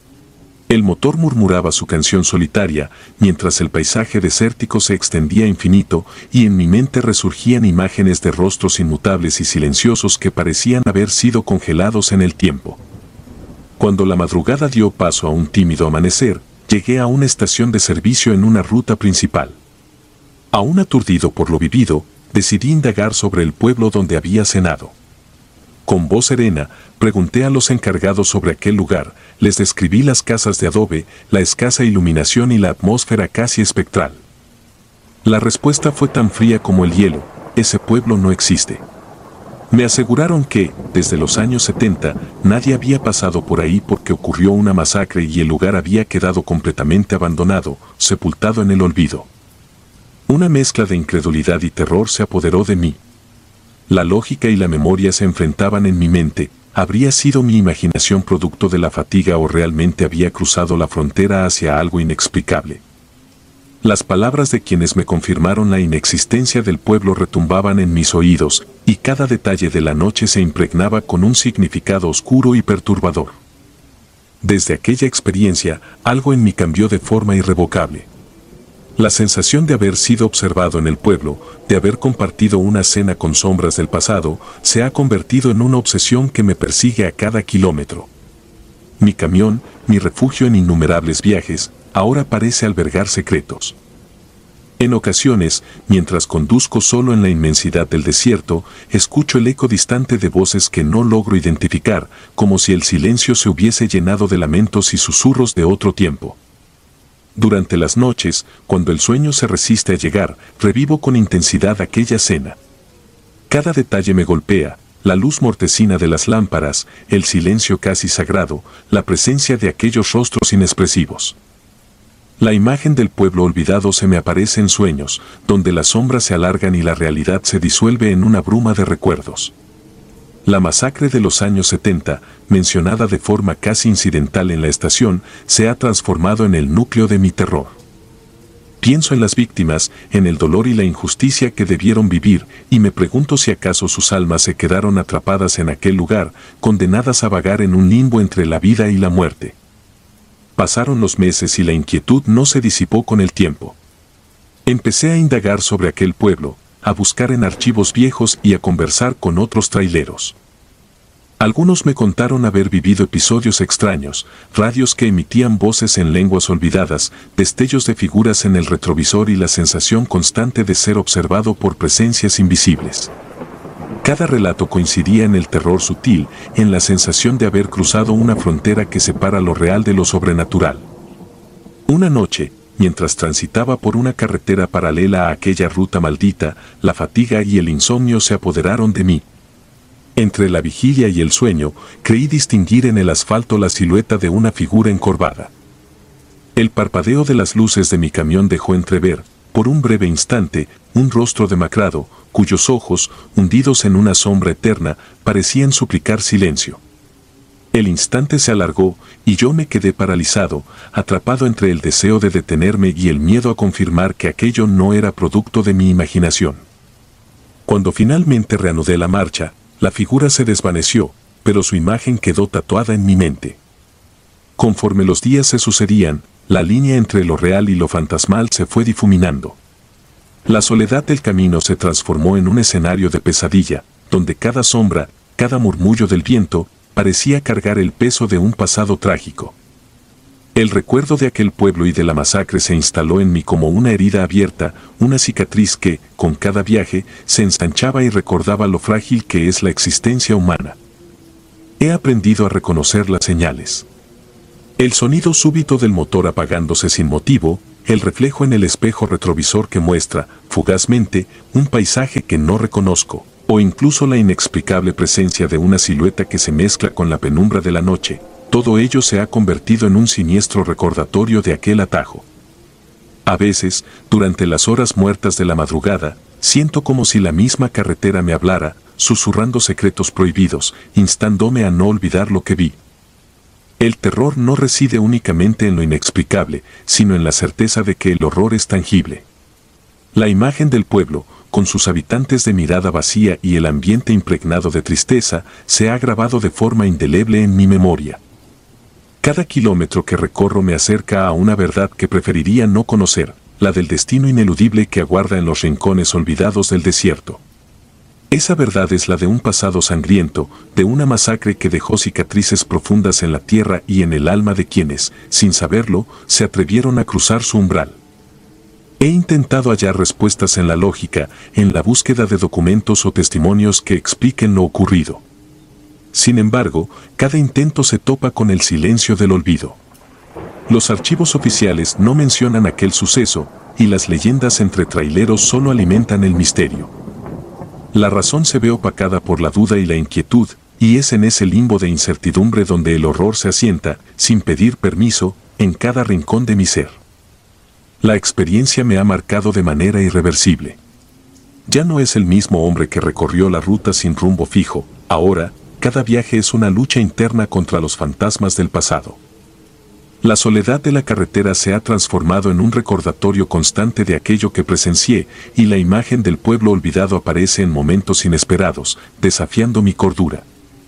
El motor murmuraba su canción solitaria, mientras el paisaje desértico se extendía infinito, y en mi mente resurgían imágenes de rostros inmutables y silenciosos que parecían haber sido congelados en el tiempo. Cuando la madrugada dio paso a un tímido amanecer, llegué a una estación de servicio en una ruta principal. Aún aturdido por lo vivido, decidí indagar sobre el pueblo donde había cenado. Con voz serena, pregunté a los encargados sobre aquel lugar, les describí las casas de adobe, la escasa iluminación y la atmósfera casi espectral. La respuesta fue tan fría como el hielo: ese pueblo no existe. Me aseguraron que, desde los años 70, nadie había pasado por ahí porque ocurrió una masacre y el lugar había quedado completamente abandonado, sepultado en el olvido. Una mezcla de incredulidad y terror se apoderó de mí. La lógica y la memoria se enfrentaban en mi mente, ¿habría sido mi imaginación producto de la fatiga o realmente había cruzado la frontera hacia algo inexplicable? Las palabras de quienes me confirmaron la inexistencia del pueblo retumbaban en mis oídos, y cada detalle de la noche se impregnaba con un significado oscuro y perturbador. Desde aquella experiencia, algo en mí cambió de forma irrevocable. La sensación de haber sido observado en el pueblo, de haber compartido una cena con sombras del pasado, se ha convertido en una obsesión que me persigue a cada kilómetro. Mi camión, mi refugio en innumerables viajes, ahora parece albergar secretos. En ocasiones, mientras conduzco solo en la inmensidad del desierto, escucho el eco distante de voces que no logro identificar, como si el silencio se hubiese llenado de lamentos y susurros de otro tiempo. Durante las noches, cuando el sueño se resiste a llegar, revivo con intensidad aquella cena. Cada detalle me golpea, la luz mortecina de las lámparas, el silencio casi sagrado, la presencia de aquellos rostros inexpresivos. La imagen del pueblo olvidado se me aparece en sueños, donde las sombras se alargan y la realidad se disuelve en una bruma de recuerdos. La masacre de los años 70, mencionada de forma casi incidental en la estación, se ha transformado en el núcleo de mi terror. Pienso en las víctimas, en el dolor y la injusticia que debieron vivir, y me pregunto si acaso sus almas se quedaron atrapadas en aquel lugar, condenadas a vagar en un limbo entre la vida y la muerte. Pasaron los meses y la inquietud no se disipó con el tiempo. Empecé a indagar sobre aquel pueblo, a buscar en archivos viejos y a conversar con otros traileros. Algunos me contaron haber vivido episodios extraños, radios que emitían voces en lenguas olvidadas, destellos de figuras en el retrovisor y la sensación constante de ser observado por presencias invisibles. Cada relato coincidía en el terror sutil, en la sensación de haber cruzado una frontera que separa lo real de lo sobrenatural. Una noche, mientras transitaba por una carretera paralela a aquella ruta maldita, la fatiga y el insomnio se apoderaron de mí. Entre la vigilia y el sueño, creí distinguir en el asfalto la silueta de una figura encorvada. El parpadeo de las luces de mi camión dejó entrever, por un breve instante, un rostro demacrado, cuyos ojos, hundidos en una sombra eterna, parecían suplicar silencio. El instante se alargó, y yo me quedé paralizado, atrapado entre el deseo de detenerme y el miedo a confirmar que aquello no era producto de mi imaginación. Cuando finalmente reanudé la marcha, la figura se desvaneció, pero su imagen quedó tatuada en mi mente. Conforme los días se sucedían, la línea entre lo real y lo fantasmal se fue difuminando. La soledad del camino se transformó en un escenario de pesadilla, donde cada sombra, cada murmullo del viento, parecía cargar el peso de un pasado trágico. El recuerdo de aquel pueblo y de la masacre se instaló en mí como una herida abierta, una cicatriz que, con cada viaje, se ensanchaba y recordaba lo frágil que es la existencia humana. He aprendido a reconocer las señales. El sonido súbito del motor apagándose sin motivo, el reflejo en el espejo retrovisor que muestra, fugazmente, un paisaje que no reconozco, o incluso la inexplicable presencia de una silueta que se mezcla con la penumbra de la noche, todo ello se ha convertido en un siniestro recordatorio de aquel atajo. A veces, durante las horas muertas de la madrugada, siento como si la misma carretera me hablara, susurrando secretos prohibidos, instándome a no olvidar lo que vi. El terror no reside únicamente en lo inexplicable, sino en la certeza de que el horror es tangible. La imagen del pueblo, con sus habitantes de mirada vacía y el ambiente impregnado de tristeza, se ha grabado de forma indeleble en mi memoria. Cada kilómetro que recorro me acerca a una verdad que preferiría no conocer, la del destino ineludible que aguarda en los rincones olvidados del desierto. Esa verdad es la de un pasado sangriento, de una masacre que dejó cicatrices profundas en la tierra y en el alma de quienes, sin saberlo, se atrevieron a cruzar su umbral. He intentado hallar respuestas en la lógica, en la búsqueda de documentos o testimonios que expliquen lo ocurrido. Sin embargo, cada intento se topa con el silencio del olvido. Los archivos oficiales no mencionan aquel suceso, y las leyendas entre traileros solo alimentan el misterio. La razón se ve opacada por la duda y la inquietud, y es en ese limbo de incertidumbre donde el horror se asienta, sin pedir permiso, en cada rincón de mi ser. La experiencia me ha marcado de manera irreversible. Ya no es el mismo hombre que recorrió la ruta sin rumbo fijo, ahora, cada viaje es una lucha interna contra los fantasmas del pasado. La soledad de la carretera se ha transformado en un recordatorio constante de aquello que presencié, y la imagen del pueblo olvidado aparece en momentos inesperados, desafiando mi cordura.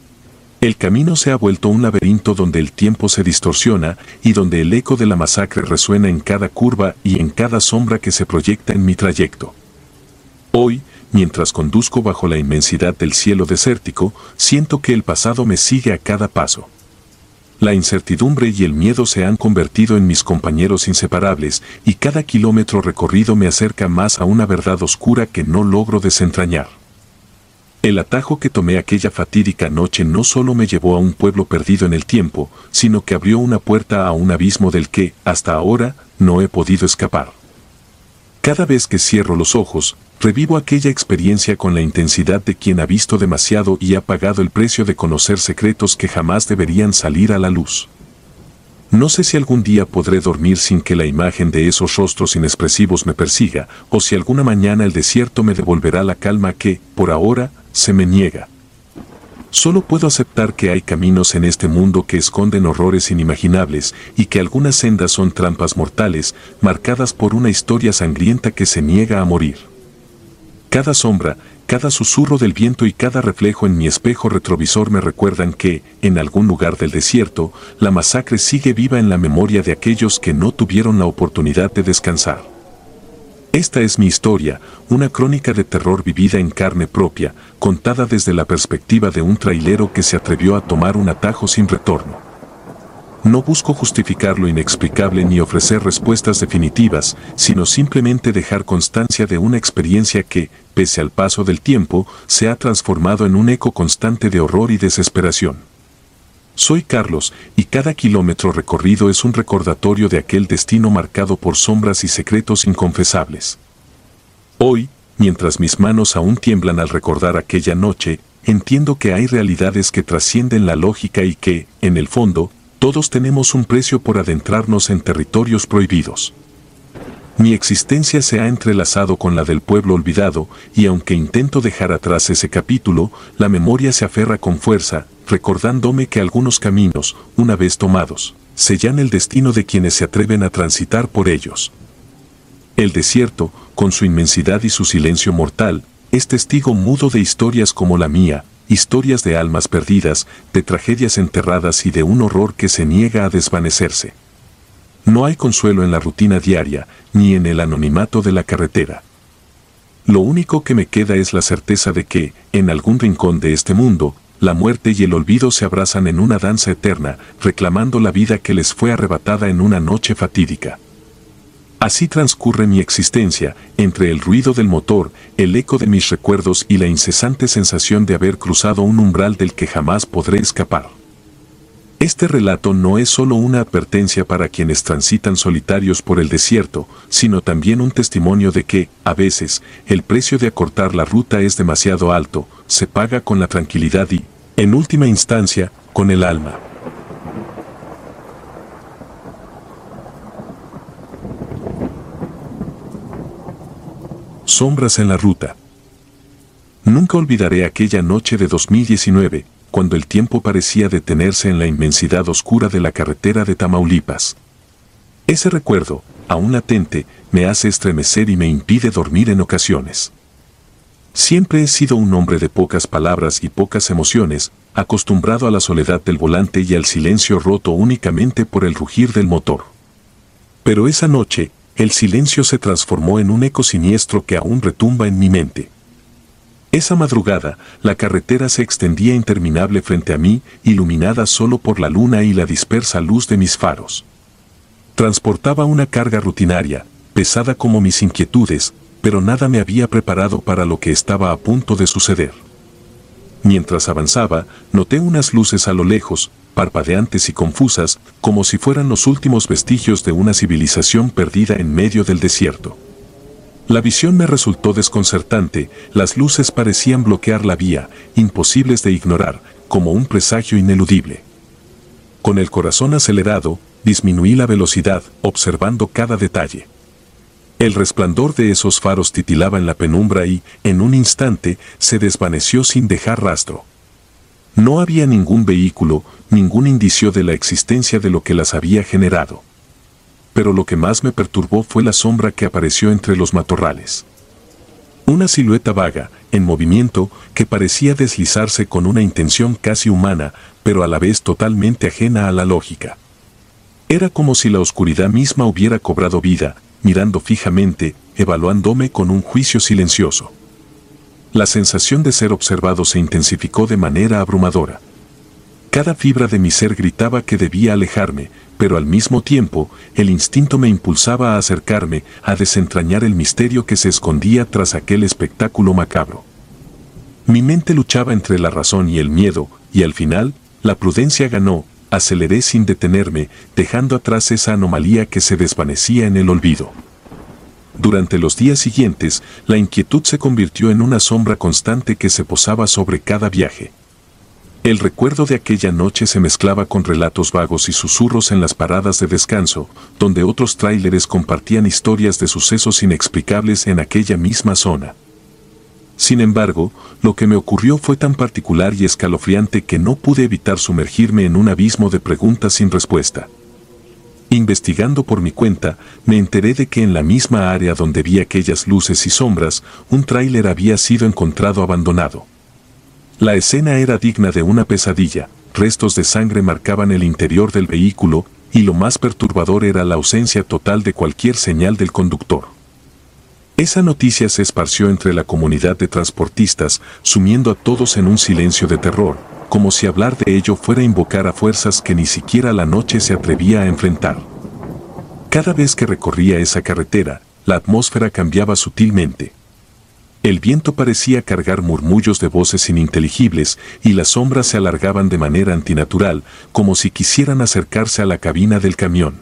El camino se ha vuelto un laberinto donde el tiempo se distorsiona y donde el eco de la masacre resuena en cada curva y en cada sombra que se proyecta en mi trayecto. Hoy, mientras conduzco bajo la inmensidad del cielo desértico, siento que el pasado me sigue a cada paso. La incertidumbre y el miedo se han convertido en mis compañeros inseparables, y cada kilómetro recorrido me acerca más a una verdad oscura que no logro desentrañar. El atajo que tomé aquella fatídica noche no solo me llevó a un pueblo perdido en el tiempo, sino que abrió una puerta a un abismo del que, hasta ahora, no he podido escapar. Cada vez que cierro los ojos, revivo aquella experiencia con la intensidad de quien ha visto demasiado y ha pagado el precio de conocer secretos que jamás deberían salir a la luz. No sé si algún día podré dormir sin que la imagen de esos rostros inexpresivos me persiga, o si alguna mañana el desierto me devolverá la calma que, por ahora, se me niega. Solo puedo aceptar que hay caminos en este mundo que esconden horrores inimaginables y que algunas sendas son trampas mortales, marcadas por una historia sangrienta que se niega a morir. Cada sombra, cada susurro del viento y cada reflejo en mi espejo retrovisor me recuerdan que, en algún lugar del desierto, la masacre sigue viva en la memoria de aquellos que no tuvieron la oportunidad de descansar. Esta es mi historia, una crónica de terror vivida en carne propia, contada desde la perspectiva de un trailero que se atrevió a tomar un atajo sin retorno. No busco justificar lo inexplicable ni ofrecer respuestas definitivas, sino simplemente dejar constancia de una experiencia que, pese al paso del tiempo, se ha transformado en un eco constante de horror y desesperación. Soy Carlos, y cada kilómetro recorrido es un recordatorio de aquel destino marcado por sombras y secretos inconfesables. Hoy, mientras mis manos aún tiemblan al recordar aquella noche, entiendo que hay realidades que trascienden la lógica y que, en el fondo, todos tenemos un precio por adentrarnos en territorios prohibidos. Mi existencia se ha entrelazado con la del pueblo olvidado, y aunque intento dejar atrás ese capítulo, la memoria se aferra con fuerza, recordándome que algunos caminos, una vez tomados, sellan el destino de quienes se atreven a transitar por ellos. El desierto, con su inmensidad y su silencio mortal, es testigo mudo de historias como la mía, historias de almas perdidas, de tragedias enterradas y de un horror que se niega a desvanecerse. No hay consuelo en la rutina diaria, ni en el anonimato de la carretera. Lo único que me queda es la certeza de que, en algún rincón de este mundo, la muerte y el olvido se abrazan en una danza eterna, reclamando la vida que les fue arrebatada en una noche fatídica. Así transcurre mi existencia, entre el ruido del motor, el eco de mis recuerdos y la incesante sensación de haber cruzado un umbral del que jamás podré escapar. Este relato no es solo una advertencia para quienes transitan solitarios por el desierto, sino también un testimonio de que, a veces, el precio de acortar la ruta es demasiado alto, se paga con la tranquilidad y, en última instancia, con el alma. Sombras en la ruta. Nunca olvidaré aquella noche de 2019, cuando el tiempo parecía detenerse en la inmensidad oscura de la carretera de Tamaulipas. Ese recuerdo, aún latente, me hace estremecer y me impide dormir en ocasiones. Siempre he sido un hombre de pocas palabras y pocas emociones, acostumbrado a la soledad del volante y al silencio roto únicamente por el rugir del motor. Pero esa noche, el silencio se transformó en un eco siniestro que aún retumba en mi mente. Esa madrugada, la carretera se extendía interminable frente a mí, iluminada solo por la luna y la dispersa luz de mis faros. Transportaba una carga rutinaria, pesada como mis inquietudes, pero nada me había preparado para lo que estaba a punto de suceder. Mientras avanzaba, noté unas luces a lo lejos, parpadeantes y confusas, como si fueran los últimos vestigios de una civilización perdida en medio del desierto. La visión me resultó desconcertante, las luces parecían bloquear la vía, imposibles de ignorar, como un presagio ineludible. Con el corazón acelerado, disminuí la velocidad, observando cada detalle. El resplandor de esos faros titilaba en la penumbra y, en un instante, se desvaneció sin dejar rastro. No había ningún vehículo, ningún indicio de la existencia de lo que las había generado. Pero lo que más me perturbó fue la sombra que apareció entre los matorrales. Una silueta vaga, en movimiento, que parecía deslizarse con una intención casi humana, pero a la vez totalmente ajena a la lógica. Era como si la oscuridad misma hubiera cobrado vida, mirando fijamente, evaluándome con un juicio silencioso. La sensación de ser observado se intensificó de manera abrumadora. Cada fibra de mi ser gritaba que debía alejarme, pero al mismo tiempo, el instinto me impulsaba a acercarme, a desentrañar el misterio que se escondía tras aquel espectáculo macabro. Mi mente luchaba entre la razón y el miedo, y al final, la prudencia ganó. Aceleré sin detenerme, dejando atrás esa anomalía que se desvanecía en el olvido. Durante los días siguientes, la inquietud se convirtió en una sombra constante que se posaba sobre cada viaje. El recuerdo de aquella noche se mezclaba con relatos vagos y susurros en las paradas de descanso, donde otros tráileres compartían historias de sucesos inexplicables en aquella misma zona. Sin embargo, lo que me ocurrió fue tan particular y escalofriante que no pude evitar sumergirme en un abismo de preguntas sin respuesta. Investigando por mi cuenta, me enteré de que en la misma área donde vi aquellas luces y sombras, un tráiler había sido encontrado abandonado. La escena era digna de una pesadilla, restos de sangre marcaban el interior del vehículo, y lo más perturbador era la ausencia total de cualquier señal del conductor. Esa noticia se esparció entre la comunidad de transportistas, sumiendo a todos en un silencio de terror, como si hablar de ello fuera invocar a fuerzas que ni siquiera la noche se atrevía a enfrentar. Cada vez que recorría esa carretera, la atmósfera cambiaba sutilmente. El viento parecía cargar murmullos de voces ininteligibles y las sombras se alargaban de manera antinatural, como si quisieran acercarse a la cabina del camión.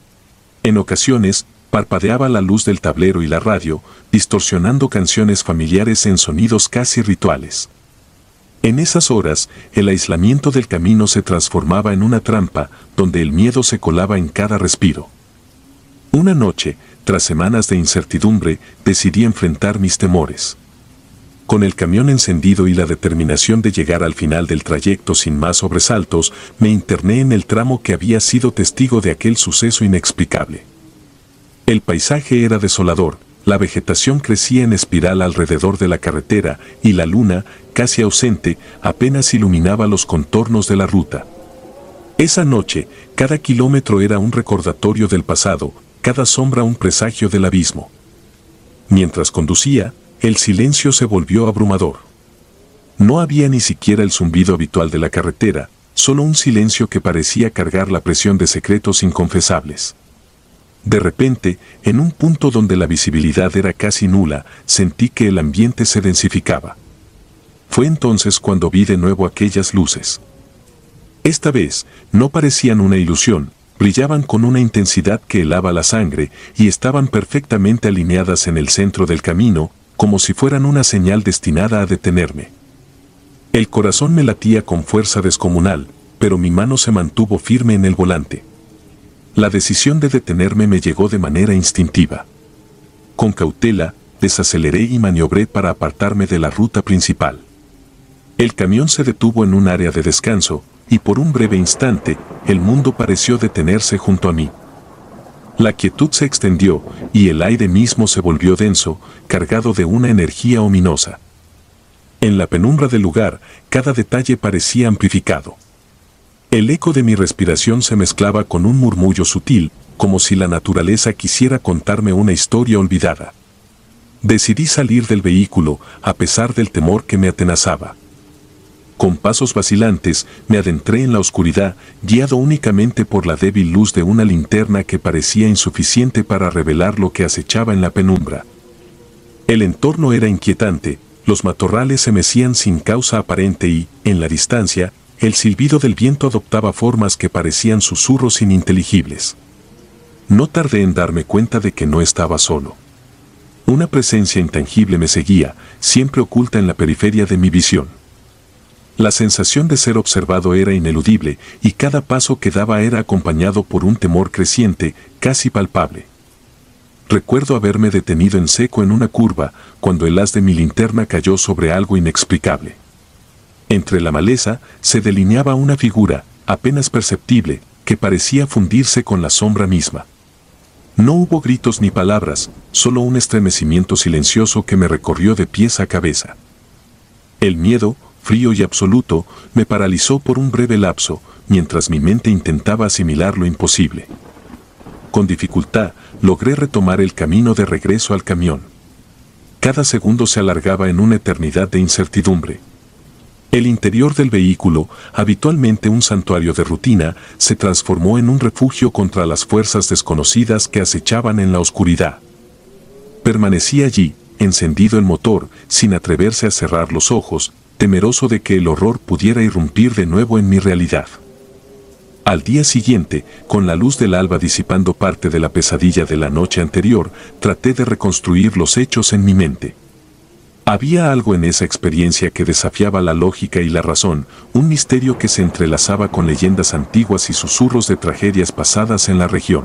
En ocasiones, parpadeaba la luz del tablero y la radio, distorsionando canciones familiares en sonidos casi rituales. En esas horas, el aislamiento del camino se transformaba en una trampa, donde el miedo se colaba en cada respiro. Una noche, tras semanas de incertidumbre, decidí enfrentar mis temores. Con el camión encendido y la determinación de llegar al final del trayecto sin más sobresaltos, me interné en el tramo que había sido testigo de aquel suceso inexplicable. El paisaje era desolador, la vegetación crecía en espiral alrededor de la carretera y la luna, casi ausente, apenas iluminaba los contornos de la ruta. Esa noche, cada kilómetro era un recordatorio del pasado, cada sombra un presagio del abismo. Mientras conducía, el silencio se volvió abrumador. No había ni siquiera el zumbido habitual de la carretera, solo un silencio que parecía cargar la presión de secretos inconfesables. De repente, en un punto donde la visibilidad era casi nula, sentí que el ambiente se densificaba. Fue entonces cuando vi de nuevo aquellas luces. Esta vez, no parecían una ilusión, brillaban con una intensidad que helaba la sangre y estaban perfectamente alineadas en el centro del camino, como si fueran una señal destinada a detenerme. El corazón me latía con fuerza descomunal, pero mi mano se mantuvo firme en el volante. La decisión de detenerme me llegó de manera instintiva. Con cautela, desaceleré y maniobré para apartarme de la ruta principal. El camión se detuvo en un área de descanso, y por un breve instante, el mundo pareció detenerse junto a mí. La quietud se extendió, y el aire mismo se volvió denso, cargado de una energía ominosa. En la penumbra del lugar, cada detalle parecía amplificado. El eco de mi respiración se mezclaba con un murmullo sutil, como si la naturaleza quisiera contarme una historia olvidada. Decidí salir del vehículo, a pesar del temor que me atenazaba. Con pasos vacilantes, me adentré en la oscuridad, guiado únicamente por la débil luz de una linterna que parecía insuficiente para revelar lo que acechaba en la penumbra. El entorno era inquietante, los matorrales se mecían sin causa aparente y, en la distancia, el silbido del viento adoptaba formas que parecían susurros ininteligibles. No tardé en darme cuenta de que no estaba solo. Una presencia intangible me seguía, siempre oculta en la periferia de mi visión. La sensación de ser observado era ineludible, y cada paso que daba era acompañado por un temor creciente, casi palpable. Recuerdo haberme detenido en seco en una curva, cuando el haz de mi linterna cayó sobre algo inexplicable. Entre la maleza se delineaba una figura, apenas perceptible, que parecía fundirse con la sombra misma. No hubo gritos ni palabras, solo un estremecimiento silencioso que me recorrió de pies a cabeza. El miedo, frío y absoluto, me paralizó por un breve lapso, mientras mi mente intentaba asimilar lo imposible. Con dificultad, logré retomar el camino de regreso al camión. Cada segundo se alargaba en una eternidad de incertidumbre. El interior del vehículo, habitualmente un santuario de rutina, se transformó en un refugio contra las fuerzas desconocidas que acechaban en la oscuridad. Permanecí allí, encendido el motor, sin atreverse a cerrar los ojos, temeroso de que el horror pudiera irrumpir de nuevo en mi realidad. Al día siguiente, con la luz del alba disipando parte de la pesadilla de la noche anterior, traté de reconstruir los hechos en mi mente. Había algo en esa experiencia que desafiaba la lógica y la razón, un misterio que se entrelazaba con leyendas antiguas y susurros de tragedias pasadas en la región.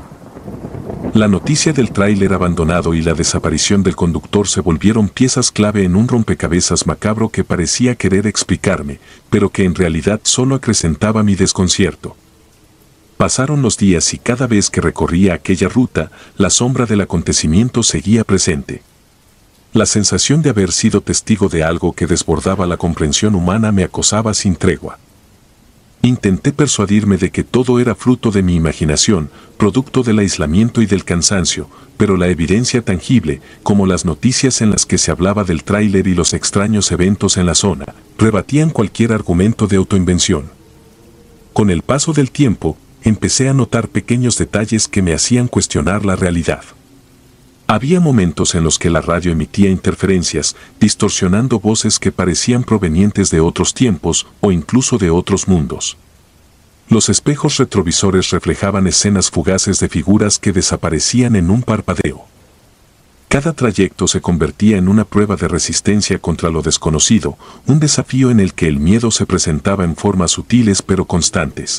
La noticia del tráiler abandonado y la desaparición del conductor se volvieron piezas clave en un rompecabezas macabro que parecía querer explicarme, pero que en realidad solo acrecentaba mi desconcierto. Pasaron los días y cada vez que recorría aquella ruta, la sombra del acontecimiento seguía presente. La sensación de haber sido testigo de algo que desbordaba la comprensión humana me acosaba sin tregua. Intenté persuadirme de que todo era fruto de mi imaginación, producto del aislamiento y del cansancio, pero la evidencia tangible, como las noticias en las que se hablaba del tráiler y los extraños eventos en la zona, rebatían cualquier argumento de autoinvención. Con el paso del tiempo, empecé a notar pequeños detalles que me hacían cuestionar la realidad. Había momentos en los que la radio emitía interferencias, distorsionando voces que parecían provenientes de otros tiempos o incluso de otros mundos. Los espejos retrovisores reflejaban escenas fugaces de figuras que desaparecían en un parpadeo. Cada trayecto se convertía en una prueba de resistencia contra lo desconocido, un desafío en el que el miedo se presentaba en formas sutiles pero constantes.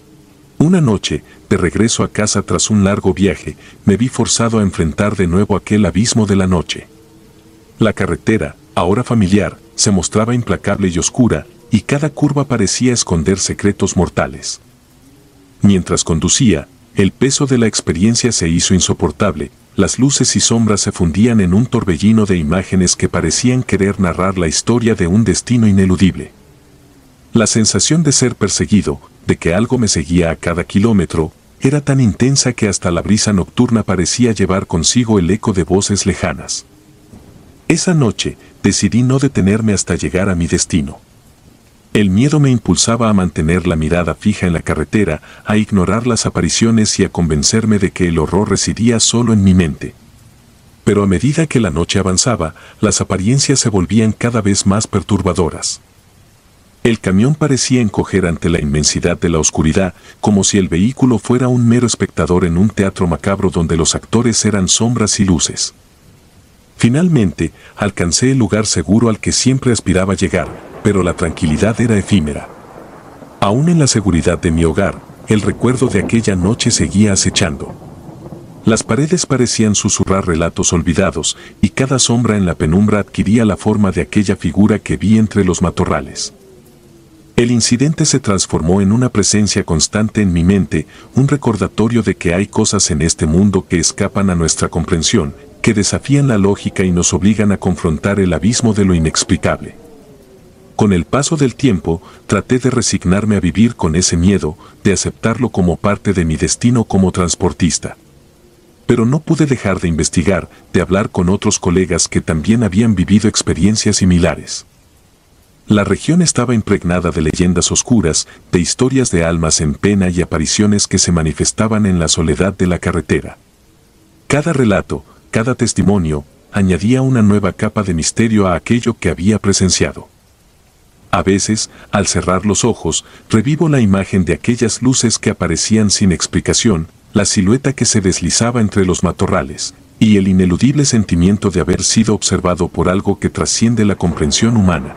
Una noche, de regreso a casa tras un largo viaje, me vi forzado a enfrentar de nuevo aquel abismo de la noche. La carretera, ahora familiar, se mostraba implacable y oscura, y cada curva parecía esconder secretos mortales. Mientras conducía, el peso de la experiencia se hizo insoportable, las luces y sombras se fundían en un torbellino de imágenes que parecían querer narrar la historia de un destino ineludible. La sensación de ser perseguido, de que algo me seguía a cada kilómetro, era tan intensa que hasta la brisa nocturna parecía llevar consigo el eco de voces lejanas. Esa noche, decidí no detenerme hasta llegar a mi destino. El miedo me impulsaba a mantener la mirada fija en la carretera, a ignorar las apariciones y a convencerme de que el horror residía solo en mi mente. Pero a medida que la noche avanzaba, las apariencias se volvían cada vez más perturbadoras. El camión parecía encoger ante la inmensidad de la oscuridad, como si el vehículo fuera un mero espectador en un teatro macabro donde los actores eran sombras y luces. Finalmente, alcancé el lugar seguro al que siempre aspiraba llegar, pero la tranquilidad era efímera. Aún en la seguridad de mi hogar, el recuerdo de aquella noche seguía acechando. Las paredes parecían susurrar relatos olvidados, y cada sombra en la penumbra adquiría la forma de aquella figura que vi entre los matorrales. El incidente se transformó en una presencia constante en mi mente, un recordatorio de que hay cosas en este mundo que escapan a nuestra comprensión, que desafían la lógica y nos obligan a confrontar el abismo de lo inexplicable. Con el paso del tiempo, traté de resignarme a vivir con ese miedo, de aceptarlo como parte de mi destino como transportista. Pero no pude dejar de investigar, de hablar con otros colegas que también habían vivido experiencias similares. La región estaba impregnada de leyendas oscuras, de historias de almas en pena y apariciones que se manifestaban en la soledad de la carretera. Cada relato, cada testimonio, añadía una nueva capa de misterio a aquello que había presenciado. A veces, al cerrar los ojos, revivo la imagen de aquellas luces que aparecían sin explicación, la silueta que se deslizaba entre los matorrales, y el ineludible sentimiento de haber sido observado por algo que trasciende la comprensión humana.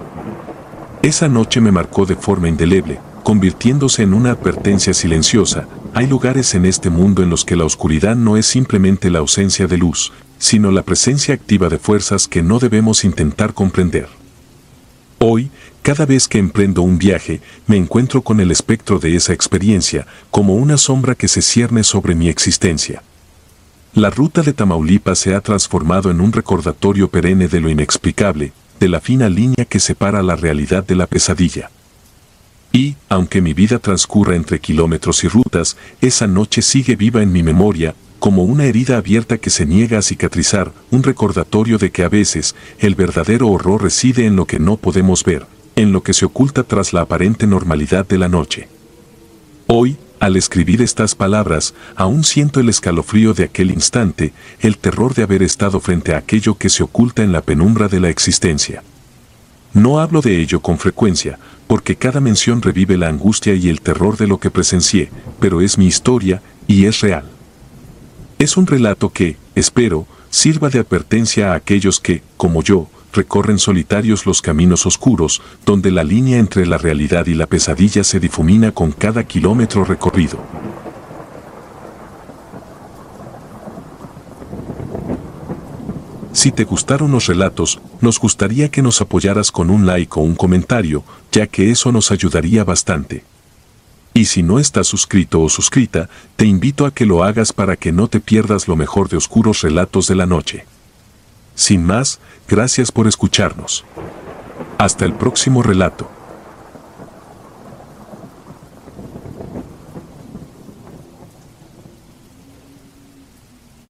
Esa noche me marcó de forma indeleble, convirtiéndose en una advertencia silenciosa. Hay lugares en este mundo en los que la oscuridad no es simplemente la ausencia de luz, sino la presencia activa de fuerzas que no debemos intentar comprender. Hoy, Cada vez que emprendo un viaje, me encuentro con el espectro de esa experiencia, como una sombra que se cierne sobre mi existencia. La ruta de Tamaulipas se ha transformado en un recordatorio perenne de lo inexplicable, de la fina línea que separa la realidad de la pesadilla. Y, aunque mi vida transcurra entre kilómetros y rutas, esa noche sigue viva en mi memoria, como una herida abierta que se niega a cicatrizar, un recordatorio de que a veces el verdadero horror reside en lo que no podemos ver, en lo que se oculta tras la aparente normalidad de la noche. Hoy, al escribir estas palabras, aún siento el escalofrío de aquel instante, el terror de haber estado frente a aquello que se oculta en la penumbra de la existencia. No hablo de ello con frecuencia, porque cada mención revive la angustia y el terror de lo que presencié, pero es mi historia, y es real. Es un relato que, espero, sirva de advertencia a aquellos que, como yo, recorren solitarios los caminos oscuros, donde la línea entre la realidad y la pesadilla se difumina con cada kilómetro recorrido. Si te gustaron los relatos, nos gustaría que nos apoyaras con un like o un comentario, ya que eso nos ayudaría bastante. Y si no estás suscrito o suscrita, te invito a que lo hagas para que no te pierdas lo mejor de Oscuros Relatos de la Noche. Sin más, gracias por escucharnos. Hasta el próximo relato.